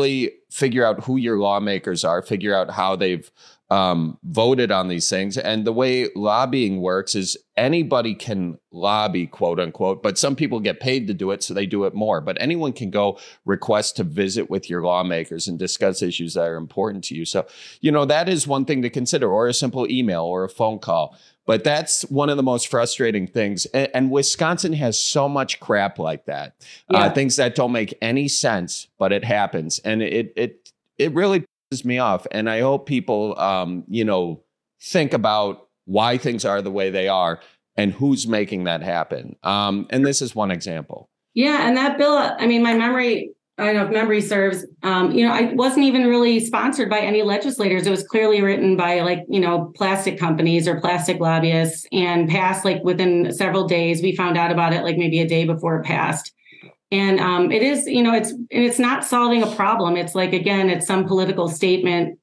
[SPEAKER 12] figure out who your lawmakers are, figure out how they've um, voted on these things. And the way lobbying works is anybody can lobby, quote unquote, but some people get paid to do it, so they do it more. But anyone can go request to visit with your lawmakers and discuss issues that are important to you. So, you know, that is one thing to consider, or a simple email or a phone call. But that's one of the most frustrating things. And, and Wisconsin has so much crap like that, yeah. uh, things that don't make any sense, but it happens. And it it it really pisses me off. And I hope people, um, you know, think about why things are the way they are and who's making that happen. Um, and this is one example.
[SPEAKER 17] Yeah. And that bill, I mean, my memory, I don't know if memory serves, um, you know, I wasn't even really sponsored by any legislators. It was clearly written by like, you know, plastic companies or plastic lobbyists and passed like within several days. We found out about it like maybe a day before it passed. And um, it is, you know, it's it's not solving a problem. It's like, again, it's some political statement.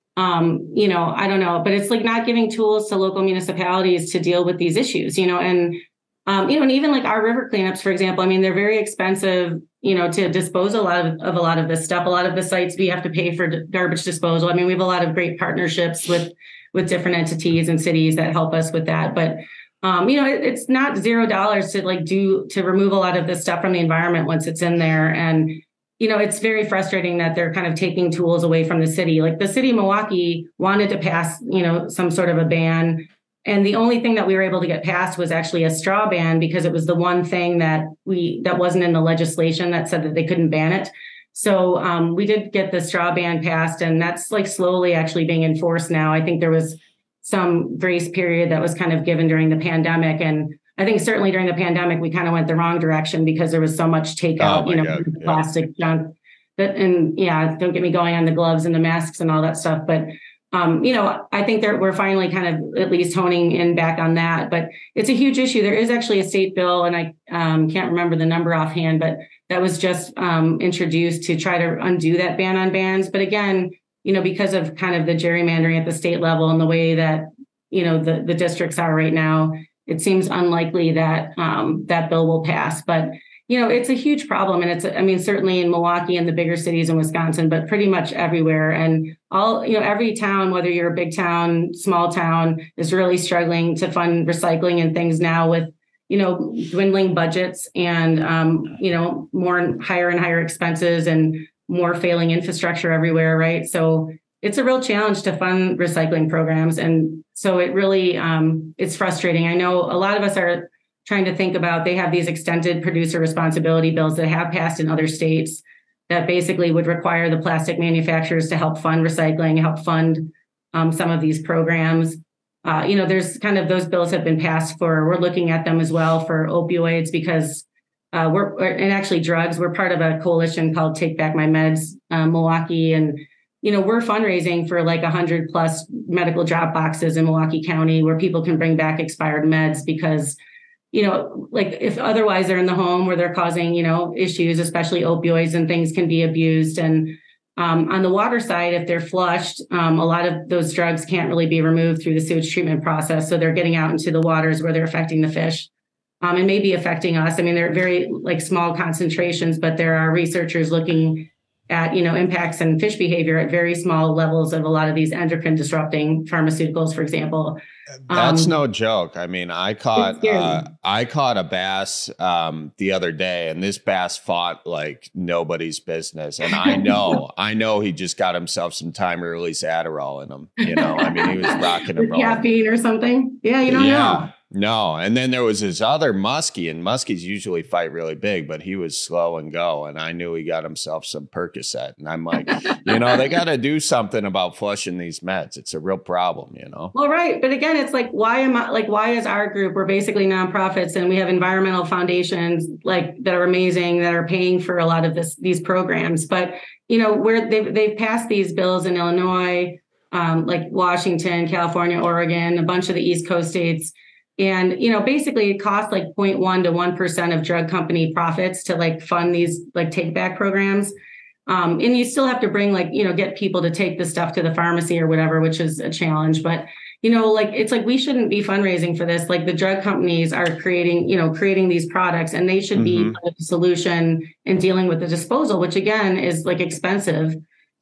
[SPEAKER 17] Um, you know, I don't know, but it's like not giving tools to local municipalities to deal with these issues, you know, and, um, you know, and even like our river cleanups, for example, I mean, they're very expensive, you know, to dispose a lot of, of a lot of this stuff. A lot of the sites we have to pay for d- garbage disposal. I mean, we have a lot of great partnerships with with different entities and cities that help us with that. But Um, you know, it, it's not zero dollars to like do to remove a lot of this stuff from the environment once it's in there. And, you know, it's very frustrating that they're kind of taking tools away from the city. Like the city of Milwaukee wanted to pass, you know, some sort of a ban. And the only thing that we were able to get passed was actually a straw ban, because it was the one thing that we that wasn't in the legislation that said that they couldn't ban it. So um, we did get the straw ban passed, and that's like slowly actually being enforced now. I think there was some grace period that was kind of given during the pandemic. And I think certainly during the pandemic, we kind of went the wrong direction because there was so much takeout, oh you know, God, yeah. plastic junk. That, and yeah, don't get me going on the gloves and the masks and all that stuff. But, um, you know, I think that we're finally kind of at least honing in back on that. But it's a huge issue. There is actually a state bill, and I um, can't remember the number offhand, but that was just um, introduced to try to undo that ban on bans. But again, you know, because of kind of the gerrymandering at the state level and the way that, you know, the, the districts are right now, it seems unlikely that um, that bill will pass. But, you know, it's a huge problem. And it's, I mean, certainly in Milwaukee and the bigger cities in Wisconsin, but pretty much everywhere. And all, you know, every town, whether you're a big town, small town, is really struggling to fund recycling and things now with, you know, dwindling budgets and, um, you know, more higher and higher expenses and more failing infrastructure everywhere, right? So it's a real challenge to fund recycling programs. And so it really, um, it's frustrating. I know a lot of us are trying to think about, they have these extended producer responsibility bills that have passed in other states that basically would require the plastic manufacturers to help fund recycling, help fund um, some of these programs. Uh, you know, there's kind of, those bills have been passed for, we're looking at them as well for opioids, because Uh, we're and actually drugs. We're part of a coalition called Take Back My Meds, uh, Milwaukee, and you know we're fundraising for like a hundred plus medical drop boxes in Milwaukee County where people can bring back expired meds, because you know like if otherwise they're in the home where they're causing you know issues, especially opioids and things can be abused. And um, on the water side, if they're flushed, um, a lot of those drugs can't really be removed through the sewage treatment process, so they're getting out into the waters where they're affecting the fish. Um, and maybe affecting us. I mean, they're very like small concentrations, but there are researchers looking at, you know, impacts and fish behavior at very small levels of a lot of these endocrine disrupting pharmaceuticals, for example.
[SPEAKER 12] That's
[SPEAKER 17] um,
[SPEAKER 12] no joke. I mean, I caught uh, I caught a bass um, the other day, and this bass fought like nobody's business. And I know, I know he just got himself some time release Adderall in him. You know, I mean, he was rocking and rolling.
[SPEAKER 17] Caffeine or something. Yeah, you don't
[SPEAKER 12] yeah.
[SPEAKER 17] know.
[SPEAKER 12] No. And then there was this other muskie, and muskies usually fight really big, but he was slow and go. And I knew he got himself some Percocet. And I'm like, you know, they got to do something about flushing these meds. It's a real problem, you know?
[SPEAKER 17] Well, right. But again, it's like, why am I like, why is our group, we're basically nonprofits and we have environmental foundations like that are amazing, that are paying for a lot of this, these programs. But, you know, where they've, they've passed these bills in Illinois, um, like Washington, California, Oregon, a bunch of the East Coast states. And, you know, basically it costs like zero point one to one percent of drug company profits to like fund these like take back programs. Um, and you still have to bring like, you know, get people to take the stuff to the pharmacy or whatever, which is a challenge. But, you know, like, it's like, we shouldn't be fundraising for this. Like the drug companies are creating, you know, creating these products, and they should mm-hmm. be part of the solution in dealing with the disposal, which again is like expensive.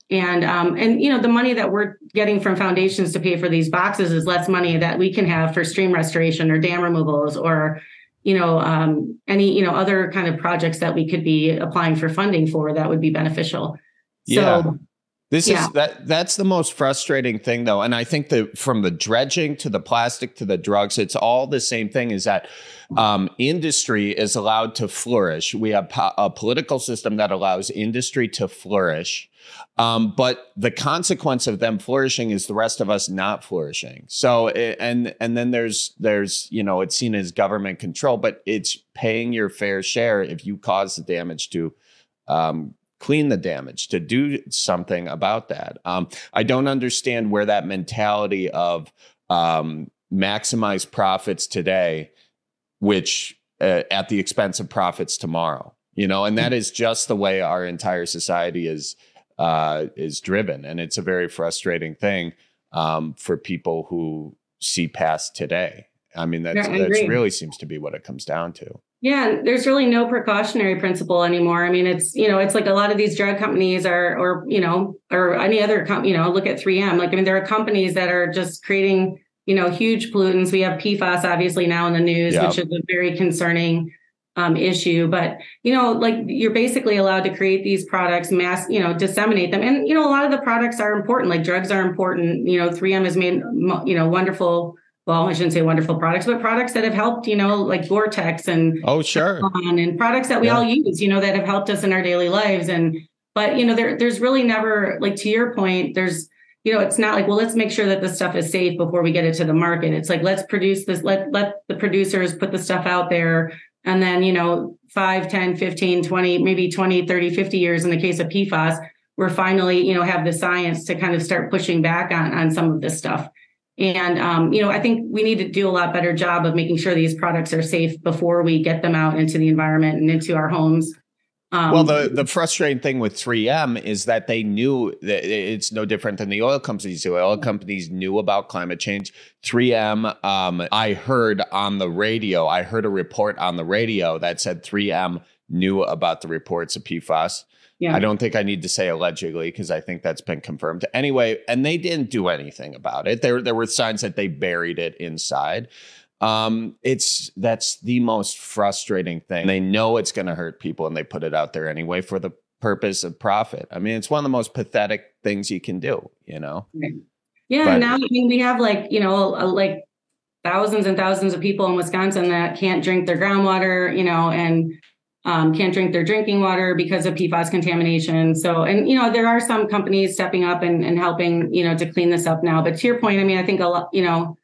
[SPEAKER 17] And, um, and, you know, the money that we're getting from foundations to pay for these boxes is less money that we can have for stream restoration or dam removals or, you know, um, any, you know, other kind of projects that we could be applying for funding for that would be beneficial.
[SPEAKER 12] Yeah.
[SPEAKER 17] So,
[SPEAKER 12] This
[SPEAKER 17] yeah.
[SPEAKER 12] is that that's the most frustrating thing, though. And I think that from the dredging to the plastic to the drugs, it's all the same thing, is that um, industry is allowed to flourish. We have po- a political system that allows industry to flourish. Um, but the consequence of them flourishing is the rest of us not flourishing. So, and and then there's there's you know, it's seen as government control, but it's paying your fair share if you cause the damage to um, clean the damage, to do something about that. Um, I don't understand where that mentality of um, maximize profits today, which uh, at the expense of profits tomorrow, you know, and that is just the way our entire society is. Uh, is driven. And it's a very frustrating thing um, for people who see past today. I mean, that's,
[SPEAKER 17] Yeah, I
[SPEAKER 12] that's
[SPEAKER 17] agree.
[SPEAKER 12] really seems to be what it comes down to.
[SPEAKER 17] Yeah, there's really no precautionary principle anymore. I mean, it's, you know, it's like a lot of these drug companies are, or, you know, or any other, com- you know, look at three M. Like, I mean, there are companies that are just creating, you know, huge pollutants. We have P FAS obviously now in the news,
[SPEAKER 12] Yeah.
[SPEAKER 17] which is a very concerning um, issue. But, you know, like you're basically allowed to create these products, mass, you know, disseminate them. And, you know, a lot of the products are important, like drugs are important. You know, three M has made, you know, wonderful, well, I shouldn't say wonderful products, but products that have helped, you know, like Gore-Tex and
[SPEAKER 12] Oh, sure.
[SPEAKER 17] and products that we
[SPEAKER 12] Yeah.
[SPEAKER 17] all use, you know, that have helped us in our daily lives. And, but, you know, there, there's really never, like, to your point, there's, you know, it's not like, well, let's make sure that this stuff is safe before we get it to the market. It's like, let's produce this, let, let the producers put the stuff out there. And then, you know, five, ten, fifteen, twenty, maybe twenty, thirty, fifty years in the case of P FAS, we're finally, you know, have the science to kind of start pushing back on, on some of this stuff. And, um, you know, I think we need to do a lot better job of making sure these products are safe before we get them out into the environment and into our homes. Um,
[SPEAKER 12] Well, the, the frustrating thing with three M is that they knew that it's no different than the oil companies. The oil companies knew about climate change. three M, um, I heard on the radio, I heard a report on the radio that said three M knew about the reports of P FAS.
[SPEAKER 17] Yeah.
[SPEAKER 12] I don't think I need to say allegedly because I think that's been confirmed. Anyway, and they didn't do anything about it. There, there were signs that they buried it inside. Um, it's that's the most frustrating thing. They know it's going to hurt people and they put it out there anyway for the purpose of profit. I mean, it's one of the most pathetic things you can do, you know?
[SPEAKER 17] Right. Yeah.
[SPEAKER 12] But-
[SPEAKER 17] Now, I mean, we have like, you know, uh, like thousands and thousands of people in Wisconsin that can't drink their groundwater, you know, and um, can't drink their drinking water because of P FAS contamination. So, and, you know, there are some companies stepping up and, and helping, you know, to clean this up now. But to your point, I mean, I think a lot, you know,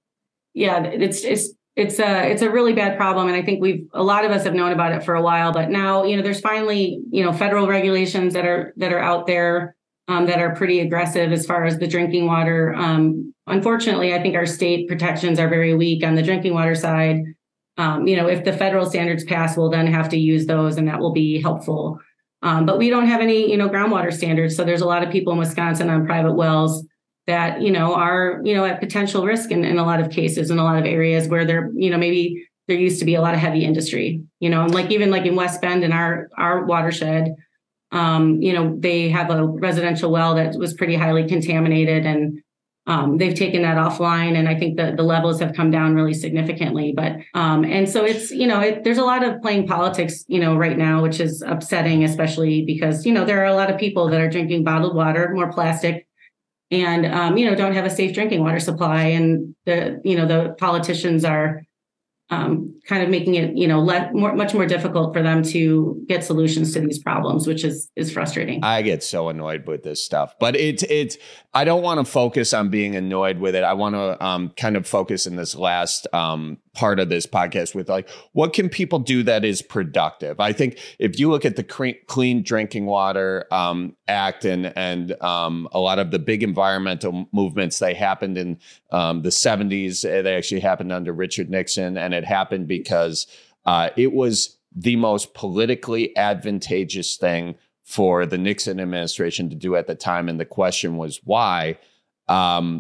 [SPEAKER 17] yeah, it's, it's, it's a, it's a really bad problem. And I think we've, a lot of us have known about it for a while, but now, you know, there's finally, you know, federal regulations that are, that are out there um, that are pretty aggressive as far as the drinking water. Um, unfortunately, I think our state protections are very weak on the drinking water side. Um, you know, if the federal standards pass, we'll then have to use those and that will be helpful. Um, but we don't have any, you know, groundwater standards. So there's a lot of people in Wisconsin on private wells that, you know, are, you know, at potential risk in, in a lot of cases, in a lot of areas where there, you know, maybe there used to be a lot of heavy industry, you know, and like even like in West Bend in our, our watershed, um, you know, they have a residential well that was pretty highly contaminated and um, they've taken that offline. And I think that the levels have come down really significantly. But um, and so it's, you know, it, there's a lot of playing politics, you know, right now, which is upsetting, especially because, you know, there are a lot of people that are drinking bottled water, more plastic, and, um, you know, don't have a safe drinking water supply. And the, you know, the politicians are um, kind of making it, you know, let, more, much more difficult for them to get solutions to these problems, which is, is frustrating.
[SPEAKER 12] I get so annoyed with this stuff, but it's, it's, I don't want to focus on being annoyed with it. I want to um, kind of focus in this last um, part of this podcast with like, what can people do that is productive? I think if you look at the Cre- Clean Drinking Water um, Act and, and um, a lot of the big environmental movements, they happened in um, the seventies. They actually happened under Richard Nixon, and it happened because uh, it was the most politically advantageous thing for the Nixon administration to do at the time. And the question was why. Um,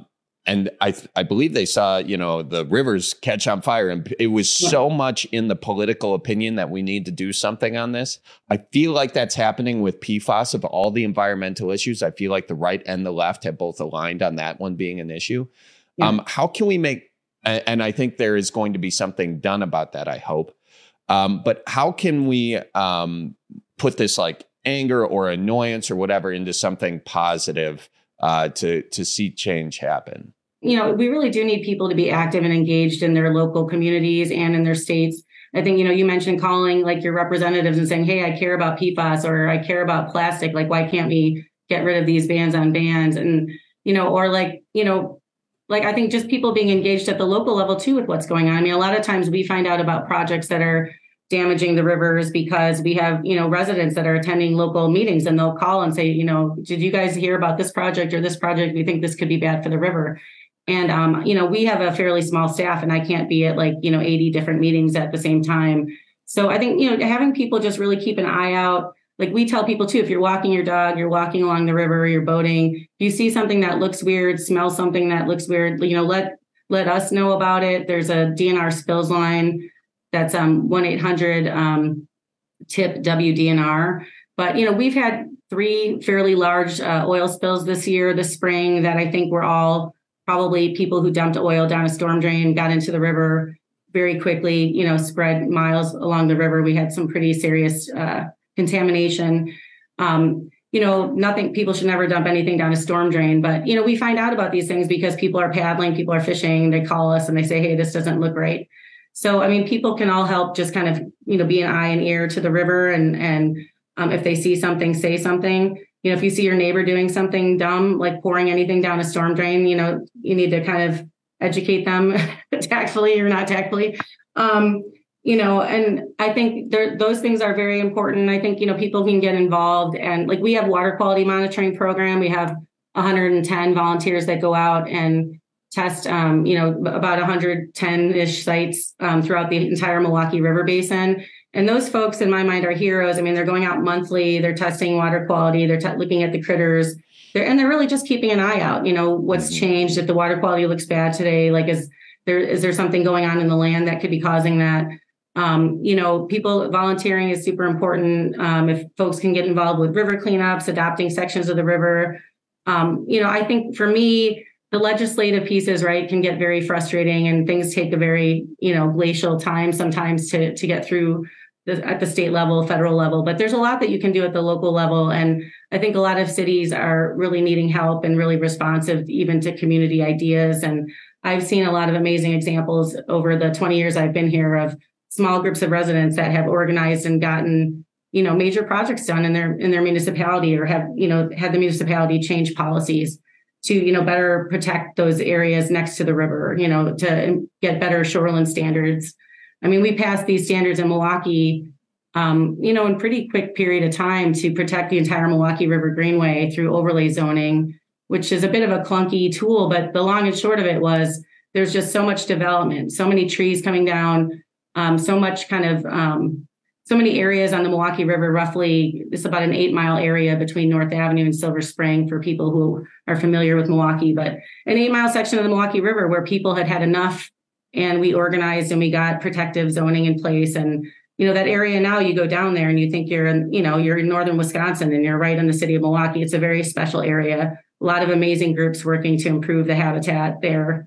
[SPEAKER 12] and I I believe they saw, you know, the rivers catch on fire, and it was yeah. so much in the political opinion that we need to do something on this. I feel like that's happening with P FAS of all the environmental issues. I feel like the right and the left have both aligned on that one being an issue. Yeah. Um, how can we make, and I think there is going to be something done about that, I hope. Um, but how can we um, put this like anger or annoyance or whatever into something positive uh, to to see change happen?
[SPEAKER 17] You know, we really do need people to be active and engaged in their local communities and in their states. I think, you know, you mentioned calling like your representatives and saying, hey, I care about P FAS or I care about plastic. Like, why can't we get rid of these bans on bans? And, you know, or like, you know, like I think just people being engaged at the local level, too, with what's going on. I mean, a lot of times we find out about projects that are damaging the rivers because we have, you know, residents that are attending local meetings, and they'll call and say, you know, did you guys hear about this project or this project? We think this could be bad for the river. And, um, you know, we have a fairly small staff, and I can't be at like, you know, eighty different meetings at the same time. So I think, you know, having people just really keep an eye out. Like we tell people, too, if you're walking your dog, you're walking along the river, you're boating, if you see something that looks weird, smell something that looks weird, you know, let let us know about it. There's a D N R spills line. That's um, one eight hundred um, tip W D N R. But, you know, we've had three fairly large uh, oil spills this year, this spring, that I think were all probably people who dumped oil down a storm drain, got into the river very quickly, you know, spread miles along the river. We had some pretty serious uh, contamination. Um, you know, nothing, people should never dump anything down a storm drain. But, you know, we find out about these things because people are paddling, people are fishing, they call us and they say, hey, this doesn't look right. So, I mean, people can all help just kind of, you know, be an eye and ear to the river. And, and um, if they see something, say something. You know, if you see your neighbor doing something dumb, like pouring anything down a storm drain, you know, you need to kind of educate them tactfully or not tactfully. Um, you know, and I think there, those things are very important. I think, you know, people can get involved, and like we have water quality monitoring program. We have one hundred ten volunteers that go out and test, um, you know, about one hundred ten-ish sites um, throughout the entire Milwaukee River Basin. And those folks, in my mind, are heroes. I mean, they're going out monthly, they're testing water quality, they're t- looking at the critters, they're, and they're really just keeping an eye out, you know, what's mm-hmm. changed, if the water quality looks bad today, like is there is there something going on in the land that could be causing that? Um, you know, people volunteering is super important. Um, if folks can get involved with river cleanups, adopting sections of the river. Um, you know, I think for me, the legislative pieces, right, can get very frustrating, and things take a very, you know, glacial time sometimes to to get through the, at the state level, federal level. But there's a lot that you can do at the local level. And I think a lot of cities are really needing help and really responsive even to community ideas. And I've seen a lot of amazing examples over the twenty years I've been here of small groups of residents that have organized and gotten, you know, major projects done in their in their municipality, or have, you know, had the municipality change policies to, you know, better protect those areas next to the river, you know, to get better shoreline standards. I mean, we passed these standards in Milwaukee, um, you know, in pretty quick period of time to protect the entire Milwaukee River Greenway through overlay zoning, which is a bit of a clunky tool. But the long and short of it was there's just so much development, so many trees coming down, um, so much kind of um, so many areas on the Milwaukee River. Roughly, it's about an eight mile area between North Avenue and Silver Spring for people who are familiar with Milwaukee, but an eight mile section of the Milwaukee River where people had had enough. And we organized and we got protective zoning in place. And, you know, that area now, you go down there and you think you're in, you know, you're in northern Wisconsin and you're right in the city of Milwaukee. It's a very special area. A lot of amazing groups working to improve the habitat there,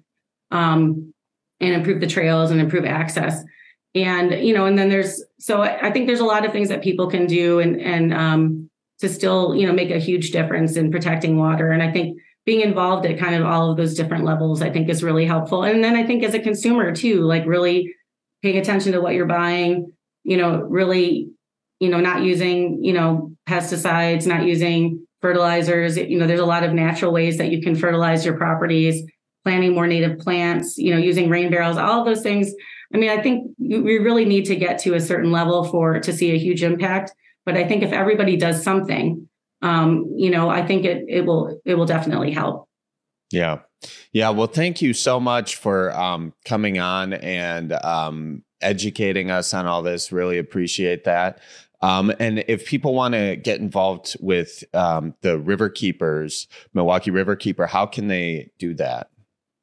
[SPEAKER 17] um, and improve the trails and improve access. And, you know, and then there's, so I think there's a lot of things that people can do and, and um, to still, you know, make a huge difference in protecting water. And I think being involved at kind of all of those different levels, I think is really helpful. And then I think as a consumer too, like really paying attention to what you're buying, you know, really, you know, not using, you know, pesticides, not using fertilizers. You know, there's a lot of natural ways that you can fertilize your properties, planting more native plants, you know, using rain barrels, all of those things. I mean, I think we really need to get to a certain level for to see a huge impact. But I think if everybody does something, Um, you know, I think it it will it will definitely help.
[SPEAKER 12] Yeah. Yeah. Well, thank you so much for um, coming on and um, educating us on all this. Really appreciate that. Um, and if people want to get involved with um, the River Keepers, Milwaukee River Keeper, how can they do that?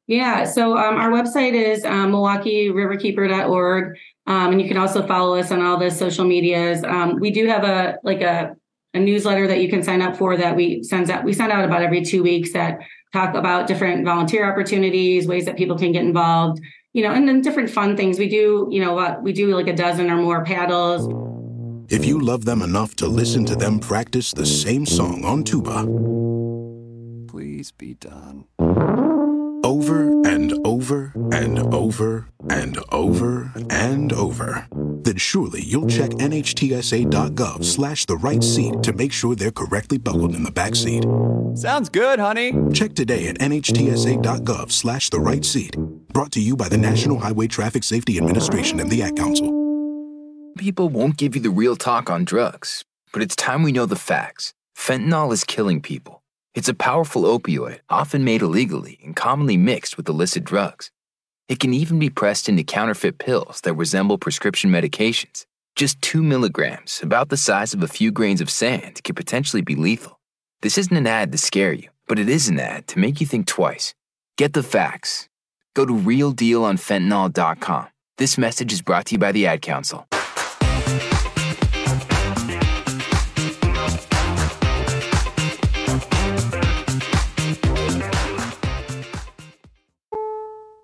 [SPEAKER 17] Yeah, so um, our website is um, Milwaukee River Keeper dot org, um, and you can also follow us on all the social medias. Um, we do have a like a, a newsletter that you can sign up for that we send out. We send out about every two weeks that talk about different volunteer opportunities, ways that people can get involved, you know, and then different fun things. We do, you know, what we do like a dozen or more paddles.
[SPEAKER 1] If you love them enough to listen to them practice the same song on tuba,
[SPEAKER 2] please be done.
[SPEAKER 1] Over and over and over and over and over, then surely you'll check N H T S A dot gov slash the right seat to make sure they're correctly buckled in the back seat.
[SPEAKER 2] Sounds good, honey.
[SPEAKER 1] Check today at N H T S A dot gov slash the right seat. Brought to you by the National Highway Traffic Safety Administration and the Ad Council.
[SPEAKER 4] People won't give you the real talk on drugs, but it's time we know the facts. Fentanyl is killing people. It's a powerful opioid, often made illegally and commonly mixed with illicit drugs. It can even be pressed into counterfeit pills that resemble prescription medications. Just two milligrams, about the size of a few grains of sand, can potentially be lethal. This isn't an ad to scare you, but it is an ad to make you think twice. Get the facts. Go to real deal on fentanyl dot com. This message is brought to you by the Ad Council.